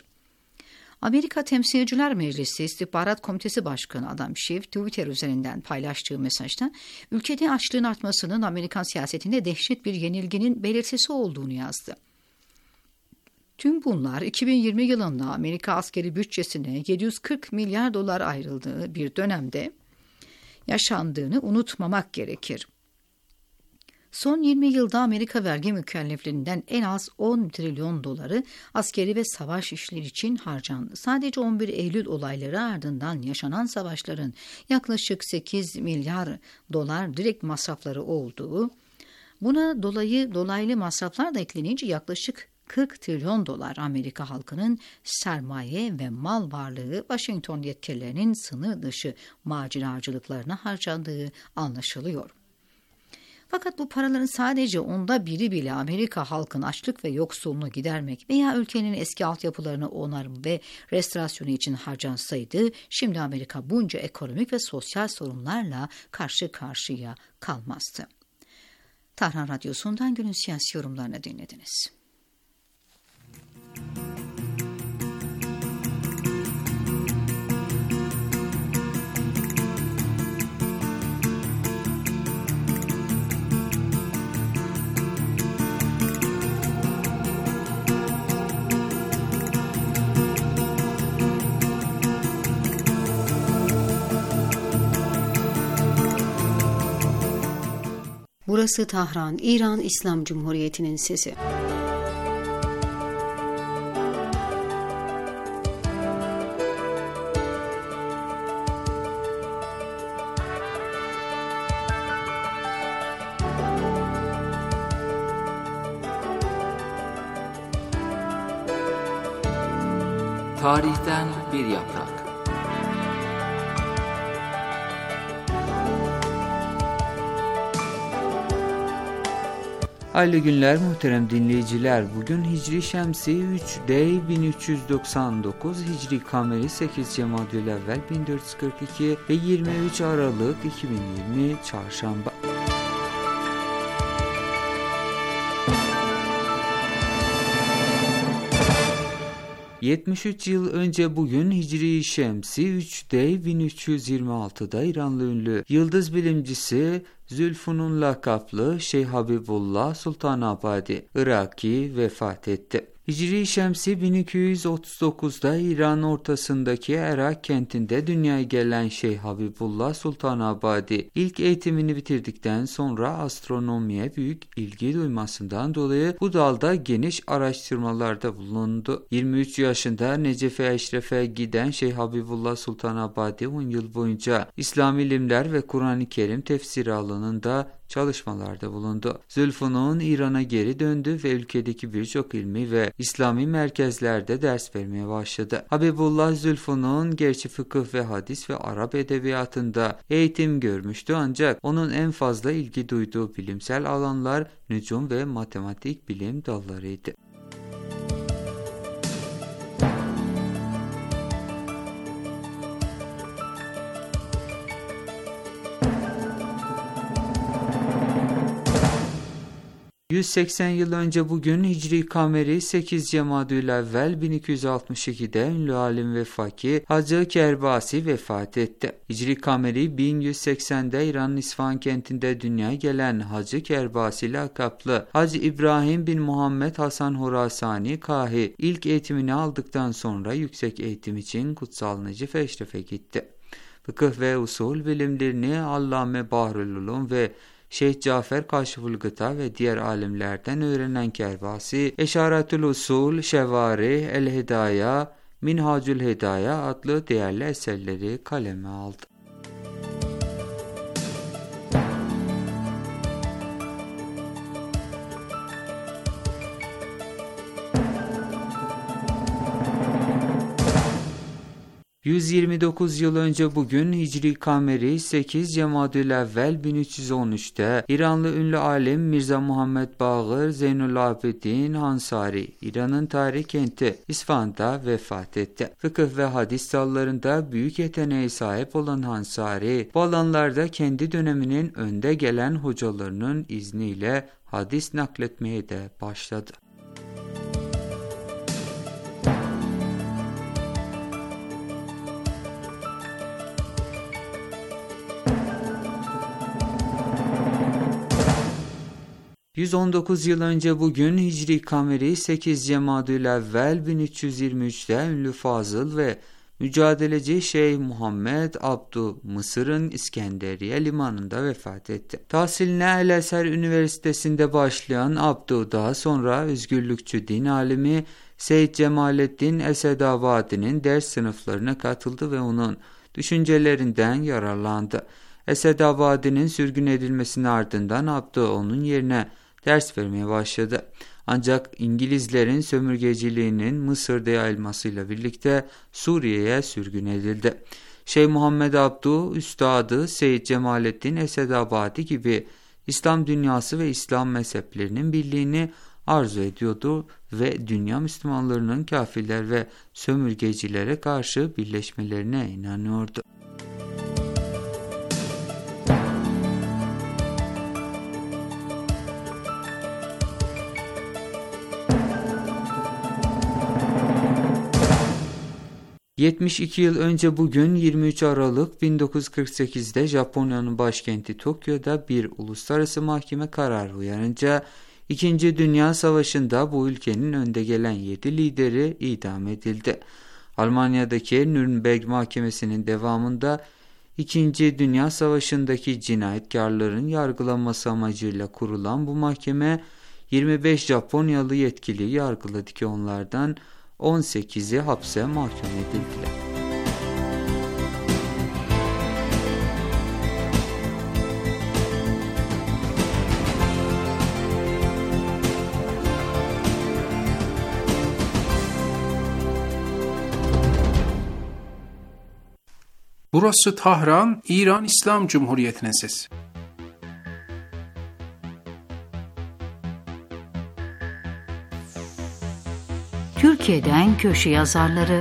Amerika Temsilciler Meclisi İstihbarat Komitesi Başkanı Adam Schiff Twitter üzerinden paylaştığı mesajda ülkede açlığın artmasının Amerikan siyasetinde dehşet bir yenilginin belirtisi olduğunu yazdı. Tüm bunlar 2020 yılında Amerika askeri bütçesine 740 milyar dolar ayrıldığı bir dönemde yaşandığını unutmamak gerekir. Son 20 yılda Amerika vergi mükelleflerinden en az 10 trilyon doları askeri ve savaş işleri için harcandı. Sadece 11 Eylül olayları ardından yaşanan savaşların yaklaşık 8 milyar dolar direkt masrafları olduğu, buna dolaylı masraflar da eklenince yaklaşık 40 trilyon dolar Amerika halkının sermaye ve mal varlığı Washington yetkililerinin sınır dışı maceracılıklarına harcandığı anlaşılıyor. Fakat bu paraların sadece 1/10 bile Amerika halkının açlık ve yoksulluğunu gidermek veya ülkenin eski altyapılarını onarım ve restorasyonu için harcansaydı, şimdi Amerika bunca ekonomik ve sosyal sorunlarla karşı karşıya kalmazdı. Tahran Radyosu'ndan günün siyasi yorumlarını dinlediniz. Burası Tahran, İran İslam Cumhuriyeti'nin sesi. Tarihten bir yaprak. Hayırlı günler muhterem dinleyiciler. Bugün Hicri Şemsi 3D 1399, Hicri Kameri 8 Cemadülevvel 1442 ve 23 Aralık 2020 Çarşamba. ...73 yıl önce bugün Hicri Şemsi 3D 1326'da İranlı ünlü yıldız bilimcisi Zülfunun lakaplı Şeyh Habibullah Sultanabadi Iraki vefat etti. Hicri Şemsi 1239'da İran ortasındaki Erak kentinde dünyaya gelen Şeyh Habibullah Sultanabadi ilk eğitimini bitirdikten sonra astronomiye büyük ilgi duymasından dolayı bu dalda geniş araştırmalarda bulundu. 23 yaşında Necef-i Eşref'e giden Şeyh Habibullah Sultanabadi 10 yıl boyunca İslam ilimler ve Kur'an-ı Kerim tefsiri alanında çalışmalarda bulundu. Zülfunun İran'a geri döndü ve ülkedeki birçok ilmi ve İslami merkezlerde ders vermeye başladı. Habibullah Zülfunun gerçi fıkıh ve hadis ve Arap edebiyatında eğitim görmüştü, ancak onun en fazla ilgi duyduğu bilimsel alanlar nücum ve matematik bilim dallarıydı. ...180 yıl önce bugün Hicri Kameri 8 Cemadülevvel 1262'de ünlü alim ve fakih Hacı Kerbasi vefat etti. Hicri Kameri 1180'de İran'ın İsfahan kentinde dünyaya gelen Hacı Kerbasi lakaplı Hacı İbrahim bin Muhammed Hasan Horasani Kahi ilk eğitimini aldıktan sonra yüksek eğitim için Kutsal Necef-i Eşref'e gitti. Fıkıh ve usul bilimlerini Allame Bahrül Ulum ve Şeyh Cafer Kaşiful Gıta ve diğer alimlerden öğrenen Kerbasi, Eşaretül Usul, Şevari, El Hidaya, Minhacül Hidaya adlı değerli eserleri kaleme aldı. ...129 yıl önce bugün Hicri Kameri 8 Cemadülevvel 1313'te İranlı ünlü alim Mirza Muhammed Baqir Zeynul Abidin Hansari İran'ın tarih kenti İsfahan'da vefat etti. Fıkıh ve hadis dallarında büyük yeteneğe sahip olan Hansari bu alanlarda kendi döneminin önde gelen hocalarının izniyle hadis nakletmeye de başladı. ...119 yıl önce bugün Hicri Kameri 8 Cemadülevvel 1323'te ünlü fazıl ve mücadeleci Şeyh Muhammed Abdu Mısır'ın İskenderiye limanında vefat etti. Tahsiline El-Eser Üniversitesi'nde başlayan Abdu daha sonra özgürlükçü din alimi Seyyid Cemalettin Esedabadi'nin ders sınıflarına katıldı ve onun düşüncelerinden yararlandı. Esedabadi'nin sürgün edilmesinin ardından Abdu onun yerine ders vermeye başladı. Ancak İngilizlerin sömürgeciliğinin Mısır'da yayılmasıyla birlikte Suriye'ye sürgün edildi. Şeyh Muhammed Abduh Üstadı Seyyid Cemalettin Esedabadi gibi İslam dünyası ve İslam mezheplerinin birliğini arzu ediyordu ve dünya Müslümanlarının kafirler ve sömürgecilere karşı birleşmelerine inanıyordu. ...72 yıl önce bugün 23 Aralık 1948'de Japonya'nın başkenti Tokyo'da bir uluslararası mahkeme kararı uyarınca... İkinci Dünya Savaşı'nda bu ülkenin önde gelen 7 lideri idam edildi. Almanya'daki Nürnberg Mahkemesi'nin devamında 2. Dünya Savaşı'ndaki cinayetkarların yargılanması amacıyla kurulan bu mahkeme 25 Japonyalı yetkiliyi yargıladı ki onlardan 18'i hapse mahkum edildiler. Burası Tahran, İran İslam Cumhuriyeti'nin sesi. Türkiye'den köşe yazarları.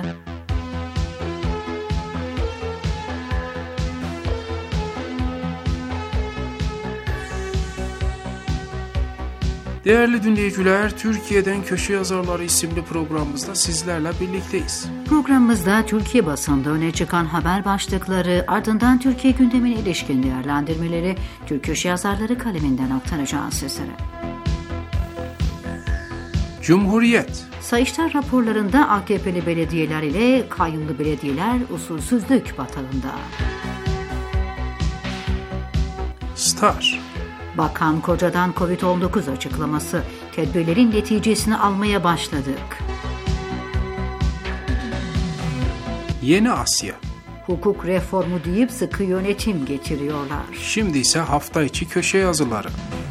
Değerli dinleyiciler, Türkiye'den Köşe Yazarları isimli programımızda sizlerle birlikteyiz. Programımızda Türkiye basında öne çıkan haber başlıkları, ardından Türkiye gündemine ilişkin değerlendirmeleri Türk köşe yazarları kaleminden aktaracağız sizlere. Cumhuriyet. Sayıştay raporlarında AKP'li belediyeler ile kayyumlu belediyeler usulsüzlük batağında. Star. Bakan Koca'dan Covid-19 açıklaması, tedbirlerin neticesini almaya başladık. Yeni Asya. Hukuk reformu deyip sıkı yönetim getiriyorlar. Şimdi ise hafta içi köşe yazıları.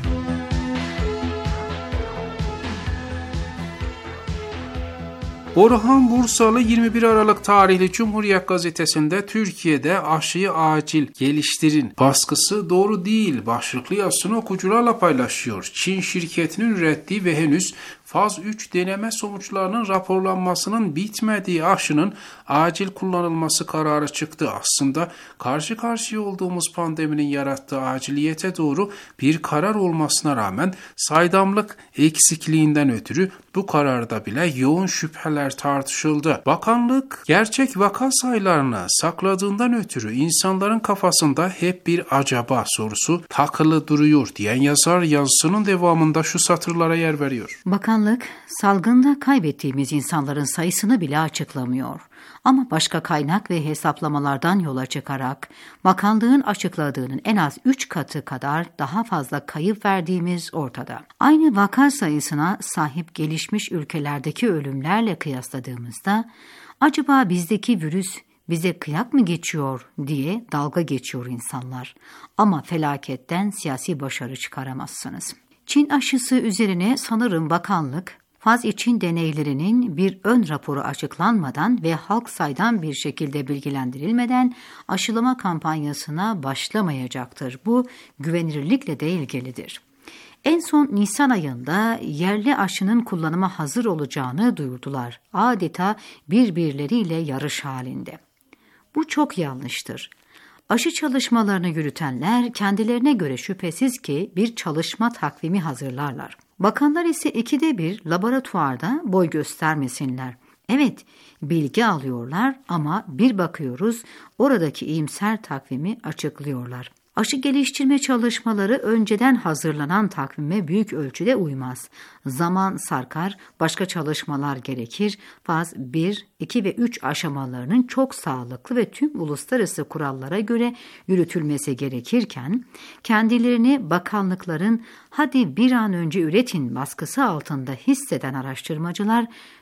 Orhan Bursalı 21 Aralık tarihli Cumhuriyet Gazetesi'nde Türkiye'de aşıyı acil geliştirin baskısı doğru değil başlıklı yazısını okuyucularla paylaşıyor. Çin şirketinin ürettiği ve henüz faz 3 deneme sonuçlarının raporlanmasının bitmediği aşının acil kullanılması kararı çıktı. Aslında karşı karşıya olduğumuz pandeminin yarattığı aciliyete doğru bir karar olmasına rağmen saydamlık eksikliğinden ötürü bu kararda bile yoğun şüpheler tartışıldı. Bakanlık gerçek vaka sayılarını sakladığından ötürü insanların kafasında hep bir acaba sorusu takılı duruyor diyen yazar yazısının devamında şu satırlara yer veriyor. Bakanlık salgında kaybettiğimiz insanların sayısını bile açıklamıyor. Ama başka kaynak ve hesaplamalardan yola çıkarak bakanlığın açıkladığının en az 3 katı kadar daha fazla kayıp verdiğimiz ortada. Aynı vaka sayısına sahip gelişmiş ülkelerdeki ölümlerle kıyasladığımızda acaba bizdeki virüs bize kıyak mı geçiyor diye dalga geçiyor insanlar. Ama felaketten siyasi başarı çıkaramazsınız. Çin aşısı üzerine sanırım bakanlık faz için deneylerinin bir ön raporu açıklanmadan ve halk saydam bir şekilde bilgilendirilmeden aşılama kampanyasına başlamayacaktır. Bu güvenilirlikle de ilgilidir. En son Nisan ayında yerli aşının kullanıma hazır olacağını duyurdular. Adeta birbirleriyle yarış halinde. Bu çok yanlıştır. Aşı çalışmalarını yürütenler kendilerine göre şüphesiz ki bir çalışma takvimi hazırlarlar. Bakanlar ise 2'de 1 laboratuvarda boy göstermesinler. Evet, bilgi alıyorlar ama bir bakıyoruz oradaki iyimser takvimi açıklıyorlar. Aşı geliştirme çalışmaları önceden hazırlanan takvime büyük ölçüde uymaz. Zaman sarkar, başka çalışmalar gerekir. Faz 1, 2 ve 3 aşamalarının çok sağlıklı ve tüm uluslararası kurallara göre yürütülmesi gerekirken, kendilerini bakanlıkların hadi bir an önce üretin baskısı altında hisseden araştırmacılar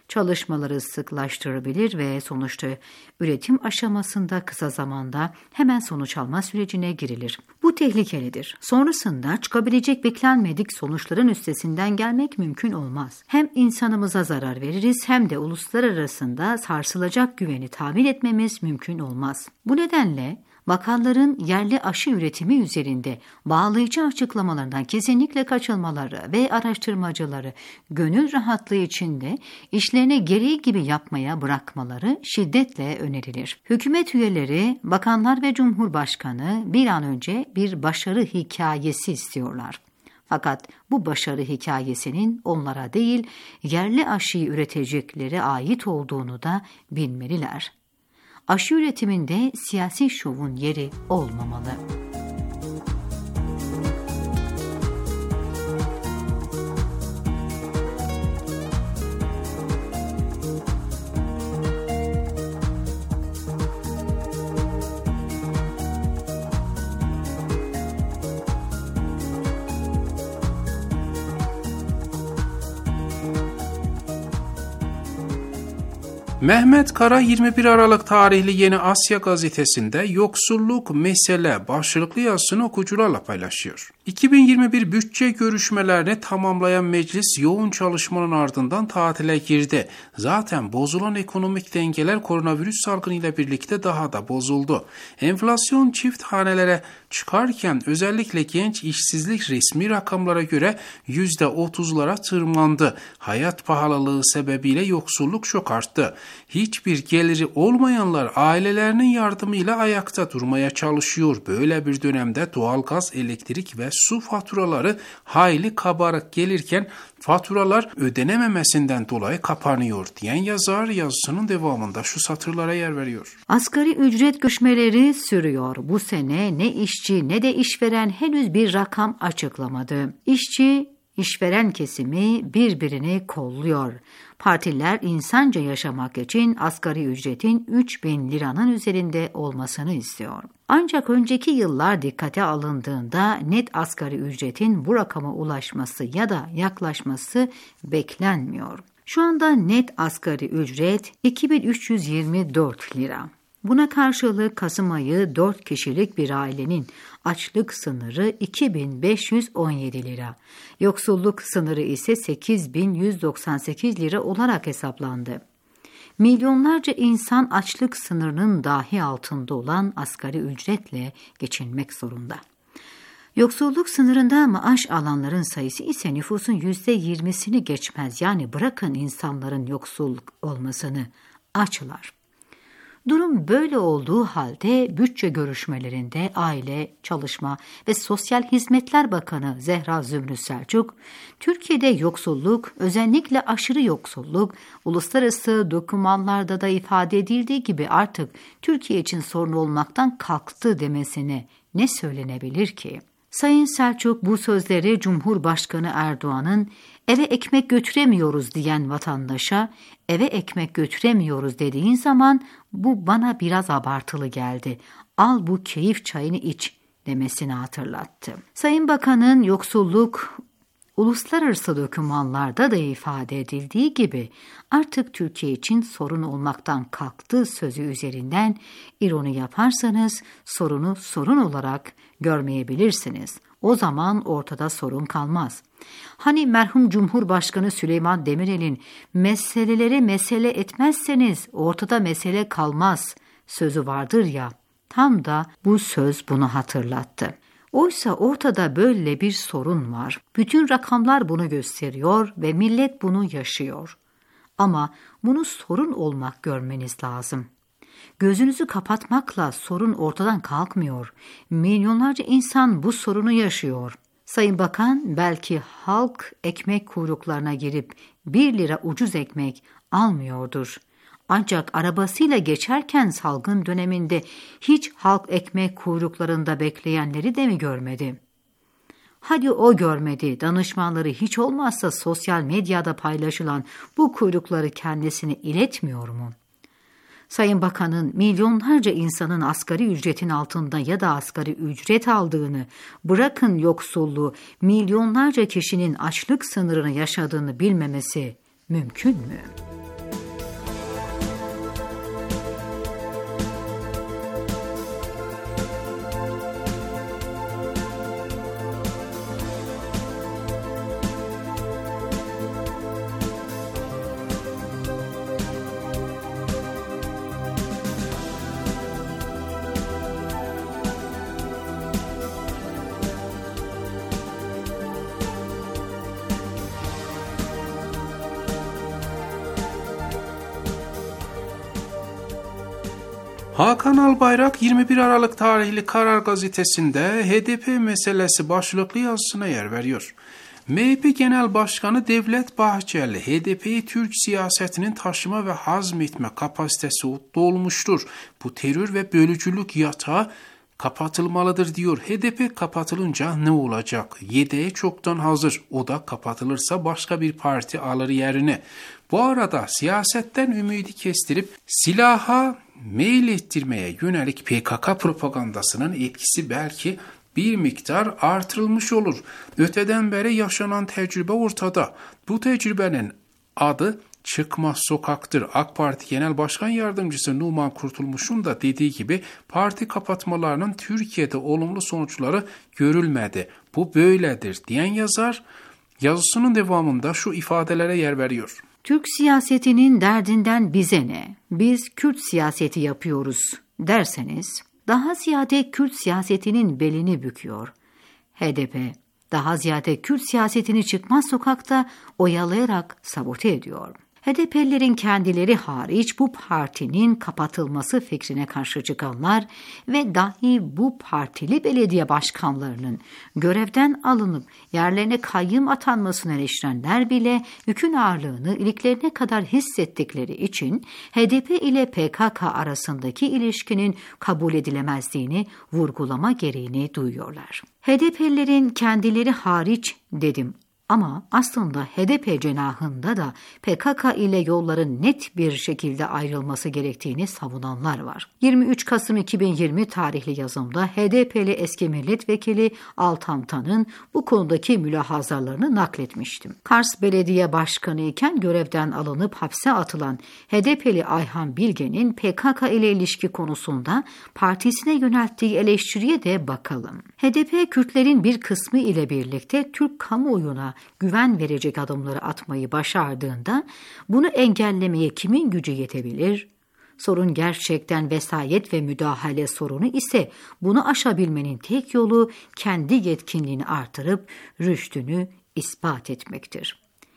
çalışmaları sıklaştırabilir ve sonuçta üretim aşamasında kısa zamanda hemen sonuç alma sürecine girilir. Bu tehlikelidir. Sonrasında çıkabilecek beklenmedik sonuçların üstesinden gelmek mümkün olmaz. Hem insanımıza zarar veririz hem de uluslararasında sarsılacak güveni tahmin etmemiz mümkün olmaz. Bu nedenle bakanların yerli aşı üretimi üzerinde bağlayıcı açıklamalarından kesinlikle kaçınmaları ve araştırmacıları gönül rahatlığı içinde işlerini gereği gibi yapmaya bırakmaları şiddetle önerilir. Hükümet üyeleri, bakanlar ve Cumhurbaşkanı bir an önce bir başarı hikayesi istiyorlar. Fakat bu başarı hikayesinin onlara değil, yerli aşıyı üreteceklere ait olduğunu da bilmeliler. Aşı üretiminde siyasi şovun yeri olmamalı. Mehmet Kara 21 Aralık tarihli Yeni Asya gazetesinde yoksulluk mesele başlıklı yazısını okuyucularla paylaşıyor. 2021 bütçe görüşmelerini tamamlayan meclis yoğun çalışmanın ardından tatile girdi. Zaten bozulan ekonomik dengeler koronavirüs salgınıyla birlikte daha da bozuldu. Enflasyon çift hanelere çıkarken özellikle genç işsizlik resmi rakamlara göre %30'lara tırmandı. Hayat pahalılığı sebebiyle yoksulluk çok arttı. Hiçbir geliri olmayanlar ailelerinin yardımıyla ayakta durmaya çalışıyor. Böyle bir dönemde doğalgaz, elektrik ve su faturaları hayli kabarık gelirken faturalar ödenememesinden dolayı kapanıyor diyen yazar yazısının devamında şu satırlara yer veriyor. Asgari ücret görüşmeleri sürüyor. Bu sene ne işçi ne de işveren henüz bir rakam açıklamadı. İşveren kesimi birbirini kolluyor. Partiler insanca yaşamak için asgari ücretin 3.000 liranın üzerinde olmasını istiyor. Ancak önceki yıllar dikkate alındığında net asgari ücretin bu rakama ulaşması ya da yaklaşması beklenmiyor. Şu anda net asgari ücret 2.324 lira. Buna karşılık Kasım ayı 4 kişilik bir ailenin açlık sınırı 2.517 lira. Yoksulluk sınırı ise 8.198 lira olarak hesaplandı. Milyonlarca insan açlık sınırının dahi altında olan asgari ücretle geçinmek zorunda. Yoksulluk sınırında maaş alanların sayısı ise nüfusun %20'sini geçmez. Yani bırakın insanların yoksul olmasını, açlar. Durum böyle olduğu halde bütçe görüşmelerinde Aile, Çalışma ve Sosyal Hizmetler Bakanı Zehra Zümrüt Selçuk, Türkiye'de yoksulluk, özellikle aşırı yoksulluk, uluslararası dokümanlarda da ifade edildiği gibi artık Türkiye için sorun olmaktan kalktı demesine ne söylenebilir ki? Sayın Selçuk bu sözleri Cumhurbaşkanı Erdoğan'ın eve ekmek götüremiyoruz diyen vatandaşa eve ekmek götüremiyoruz dediğin zaman bu bana biraz abartılı geldi. Al bu keyif çayını iç demesini hatırlattı. Sayın Bakan'ın yoksulluk uluslararası dokümanlarda da ifade edildiği gibi artık Türkiye için sorun olmaktan kalktığı sözü üzerinden ironi yaparsanız sorunu sorun olarak görmeyebilirsiniz. O zaman ortada sorun kalmaz. Hani merhum Cumhurbaşkanı Süleyman Demirel'in meselelere mesele etmezseniz ortada mesele kalmaz sözü vardır ya, tam da bu söz bunu hatırlattı. Oysa ortada böyle bir sorun var. Bütün rakamlar bunu gösteriyor ve millet bunu yaşıyor. Ama bunu sorun olmak görmeniz lazım. Gözünüzü kapatmakla sorun ortadan kalkmıyor. Milyonlarca insan bu sorunu yaşıyor. Sayın Bakan belki halk ekmek kuyruklarına girip 1 lira ucuz ekmek almıyordur. Ancak arabasıyla geçerken salgın döneminde hiç halk ekmek kuyruklarında bekleyenleri de mi görmedi? Hadi o görmedi, danışmanları hiç olmazsa sosyal medyada paylaşılan bu kuyrukları kendisine iletmiyor mu? Sayın Bakan'ın milyonlarca insanın asgari ücretin altında ya da asgari ücret aldığını, bırakın yoksulluğu, milyonlarca kişinin açlık sınırını yaşadığını bilmemesi mümkün mü? Hakan Albayrak 21 Aralık tarihli Karar Gazetesi'nde HDP meselesi başlıklı yazısına yer veriyor. MHP Genel Başkanı Devlet Bahçeli, HDP'yi Türk siyasetinin taşıma ve hazmetme kapasitesi dolmuştur. Bu terör ve bölücülük yatağı kapatılmalıdır diyor. HDP kapatılınca ne olacak? Yedeğe çoktan hazır. O da kapatılırsa başka bir parti alır yerine. Bu arada siyasetten ümidi kestirip silaha meylettirmeye yönelik PKK propagandasının etkisi belki bir miktar artırılmış olur. Öteden beri yaşanan tecrübe ortada. Bu tecrübenin adı Çıkmaz Sokak'tır. AK Parti Genel Başkan Yardımcısı Numan Kurtulmuş'un da dediği gibi parti kapatmalarının Türkiye'de olumlu sonuçları görülmedi. Bu böyledir diyen yazar yazısının devamında şu ifadelere yer veriyor. Türk siyasetinin derdinden bize ne? Biz Kürt siyaseti yapıyoruz derseniz daha ziyade Kürt siyasetinin belini büküyor. HDP daha ziyade Kürt siyasetini Çıkmaz Sokak'ta oyalayarak sabote ediyor. HDP'lilerin kendileri hariç bu partinin kapatılması fikrine karşı çıkanlar ve dahi bu partili belediye başkanlarının görevden alınıp yerlerine kayyım atanmasını eleştirenler bile yükün ağırlığını iliklerine kadar hissettikleri için HDP ile PKK arasındaki ilişkinin kabul edilemezliğini vurgulama gereğini duyuyorlar. HDP'lilerin kendileri hariç dedim. Ama aslında HDP cenahında da PKK ile yolların net bir şekilde ayrılması gerektiğini savunanlar var. 23 Kasım 2020 tarihli yazımda HDP'li eski milletvekili Altan Tan'ın bu konudaki mülahazalarını nakletmiştim. Kars Belediye Başkanı iken görevden alınıp hapse atılan HDP'li Ayhan Bilge'nin PKK ile ilişki konusunda partisine yönelttiği eleştiriye de bakalım. HDP Kürtlerin bir kısmı ile birlikte Türk kamuoyuna güven verecek adımları atmayı başardığında bunu engellemeye kimin gücü yetebilir? Sorun gerçekten vesayet ve müdahale sorunu ise bunu aşabilmenin tek yolu kendi yetkinliğini artırıp rüştünü ispat etmektir.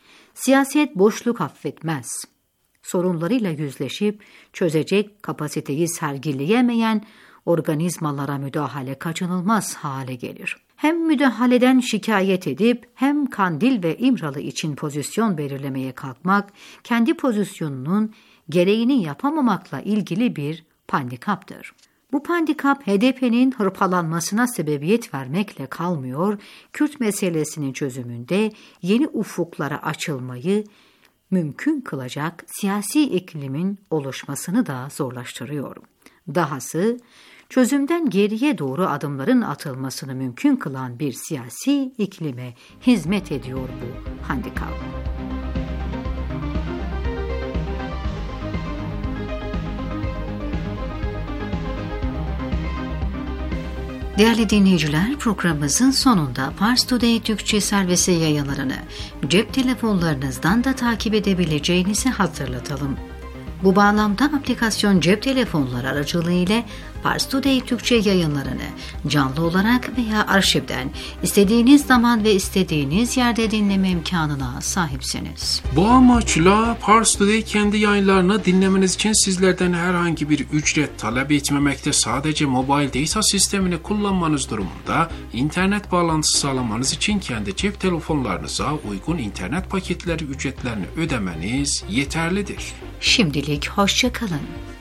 Siyaset boşluk affetmez. Sorunlarıyla yüzleşip çözecek kapasiteyi sergileyemeyen organizmalara müdahale kaçınılmaz hale gelir. Hem müdahaleden şikayet edip hem Kandil ve İmralı için pozisyon belirlemeye kalkmak, kendi pozisyonunun gereğini yapamamakla ilgili bir handikaptır. Bu handikap HDP'nin hırpalanmasına sebebiyet vermekle kalmıyor, Kürt meselesinin çözümünde yeni ufuklara açılmayı mümkün kılacak siyasi iklimin oluşmasını da zorlaştırıyor. Dahası, çözümden geriye doğru adımların atılmasını mümkün kılan bir siyasi iklime hizmet ediyor bu handikap. Değerli dinleyiciler, programımızın sonunda Pars Today Türkçe servisi yayınlarını cep telefonlarınızdan da takip edebileceğinizi hatırlatalım. Bu bağlamda aplikasyon cep telefonları aracılığıyla Pars Today Türkçe yayınlarını canlı olarak veya arşivden istediğiniz zaman ve istediğiniz yerde dinleme imkanına sahipsiniz. Bu amaçla Pars Today kendi yayınlarını dinlemeniz için sizlerden herhangi bir ücret talep etmemekte. Sadece mobile data sistemini kullanmanız durumunda internet bağlantısı sağlamanız için kendi cep telefonlarınıza uygun internet paketleri ücretlerini ödemeniz yeterlidir. Şimdilik hoşça kalın.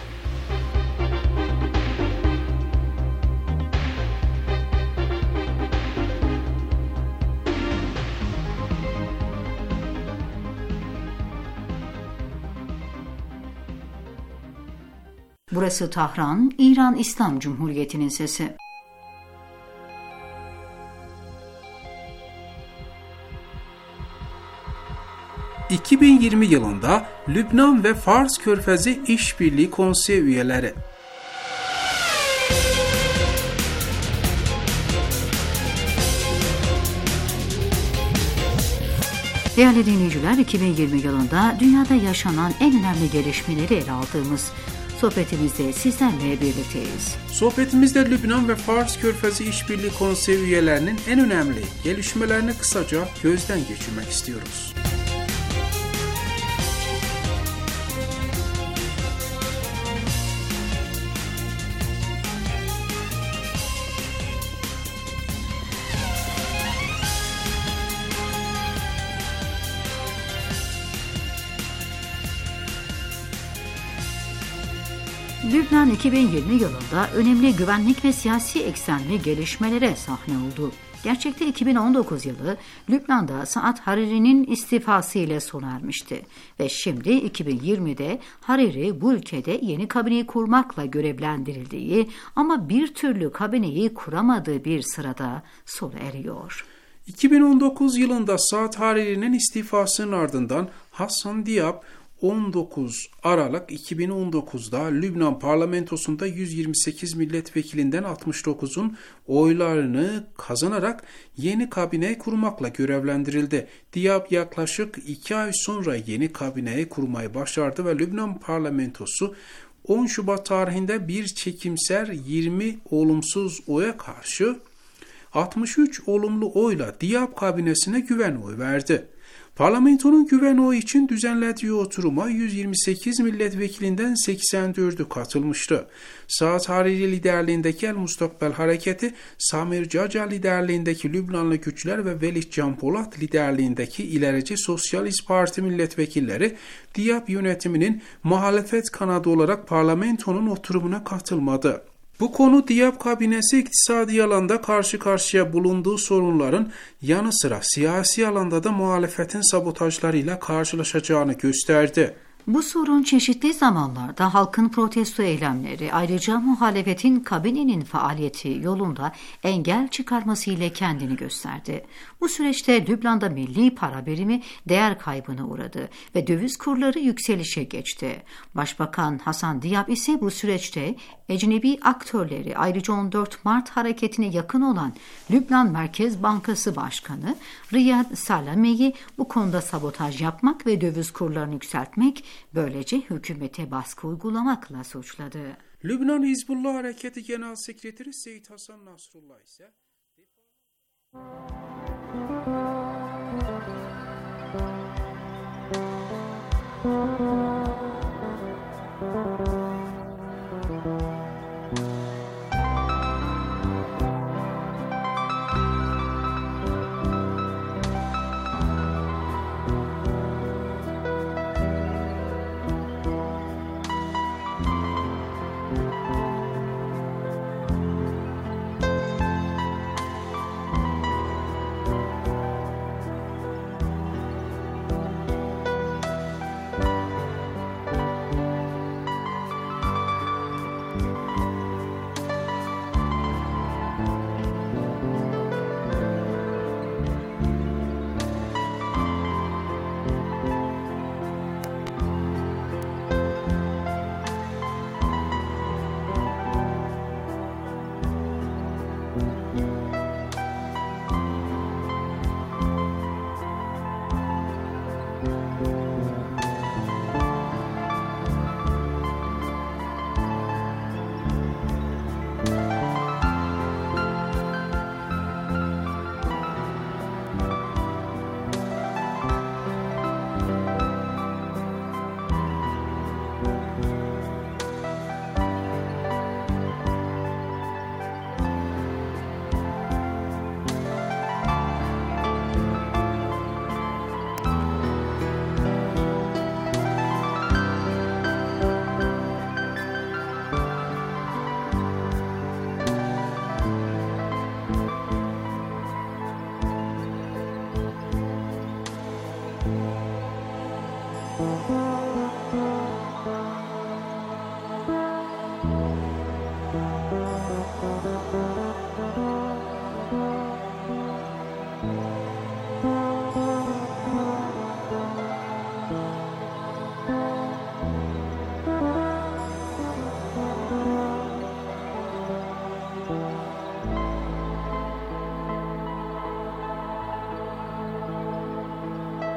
Burası Tahran, İran İslam Cumhuriyeti'nin sesi. ...2020 yılında Lübnan ve Fars Körfezi İşbirliği Konseyi üyeleri. Değerli dinleyiciler, 2020 yılında dünyada yaşanan en önemli gelişmeleri ele aldığımız sohbetimizde sizlerle birlikteyiz. Sohbetimizde Lübnan ve Fars Körfezi İşbirliği Konseyi üyelerinin en önemli gelişmelerini kısaca gözden geçirmek istiyoruz. Lübnan 2020 yılında önemli güvenlik ve siyasi eksenli gelişmelere sahne oldu. Gerçekte 2019 yılı Lübnan'da Saad Hariri'nin istifası ile sona ermişti ve şimdi 2020'de Hariri bu ülkede yeni kabineyi kurmakla görevlendirildiği ama bir türlü kabineyi kuramadığı bir sırada sona eriyor. 2019 yılında Saad Hariri'nin istifasının ardından Hasan Diab 19 Aralık 2019'da Lübnan parlamentosunda 128 milletvekilinden 69'un oylarını kazanarak yeni kabine kurmakla görevlendirildi. Diab yaklaşık 2 ay sonra yeni kabineyi kurmayı başardı ve Lübnan parlamentosu 10 Şubat tarihinde bir çekimser 20 olumsuz oya karşı 63 olumlu oyla Diab kabinesine güven oyu verdi. Parlamentonun güven oyu için düzenlediği oturuma 128 milletvekilinden 84'ü katılmıştı. Saad Hariri liderliğindeki El Mustakbel Hareketi, Samir Caca liderliğindeki Lübnanlı Güçler ve Velid Can Polat liderliğindeki İlerici Sosyalist Parti milletvekilleri Diab yönetiminin muhalefet kanadı olarak parlamentonun oturumuna katılmadı. Bu konu Diab kabinesi iktisadi alanda karşı karşıya bulunduğu sorunların yanı sıra siyasi alanda da muhalefetin sabotajlarıyla karşılaşacağını gösterdi. Bu sorun çeşitli zamanlarda halkın protesto eylemleri, ayrıca muhalefetin kabinenin faaliyeti yolunda engel çıkarması ile kendini gösterdi. Bu süreçte Lübnan'da milli para birimi değer kaybına uğradı ve döviz kurları yükselişe geçti. Başbakan Hasan Diab ise bu süreçte ecnebi aktörleri, ayrıca 14 Mart hareketine yakın olan Lübnan Merkez Bankası Başkanı Riyad Salame'yi bu konuda sabotaj yapmak ve döviz kurlarını yükseltmek, böylece hükümete baskı uygulamakla suçladı. Lübnan Hizbullah Hareketi Genel Sekreteri Seyit Hasan Nasrullah ise Thank you.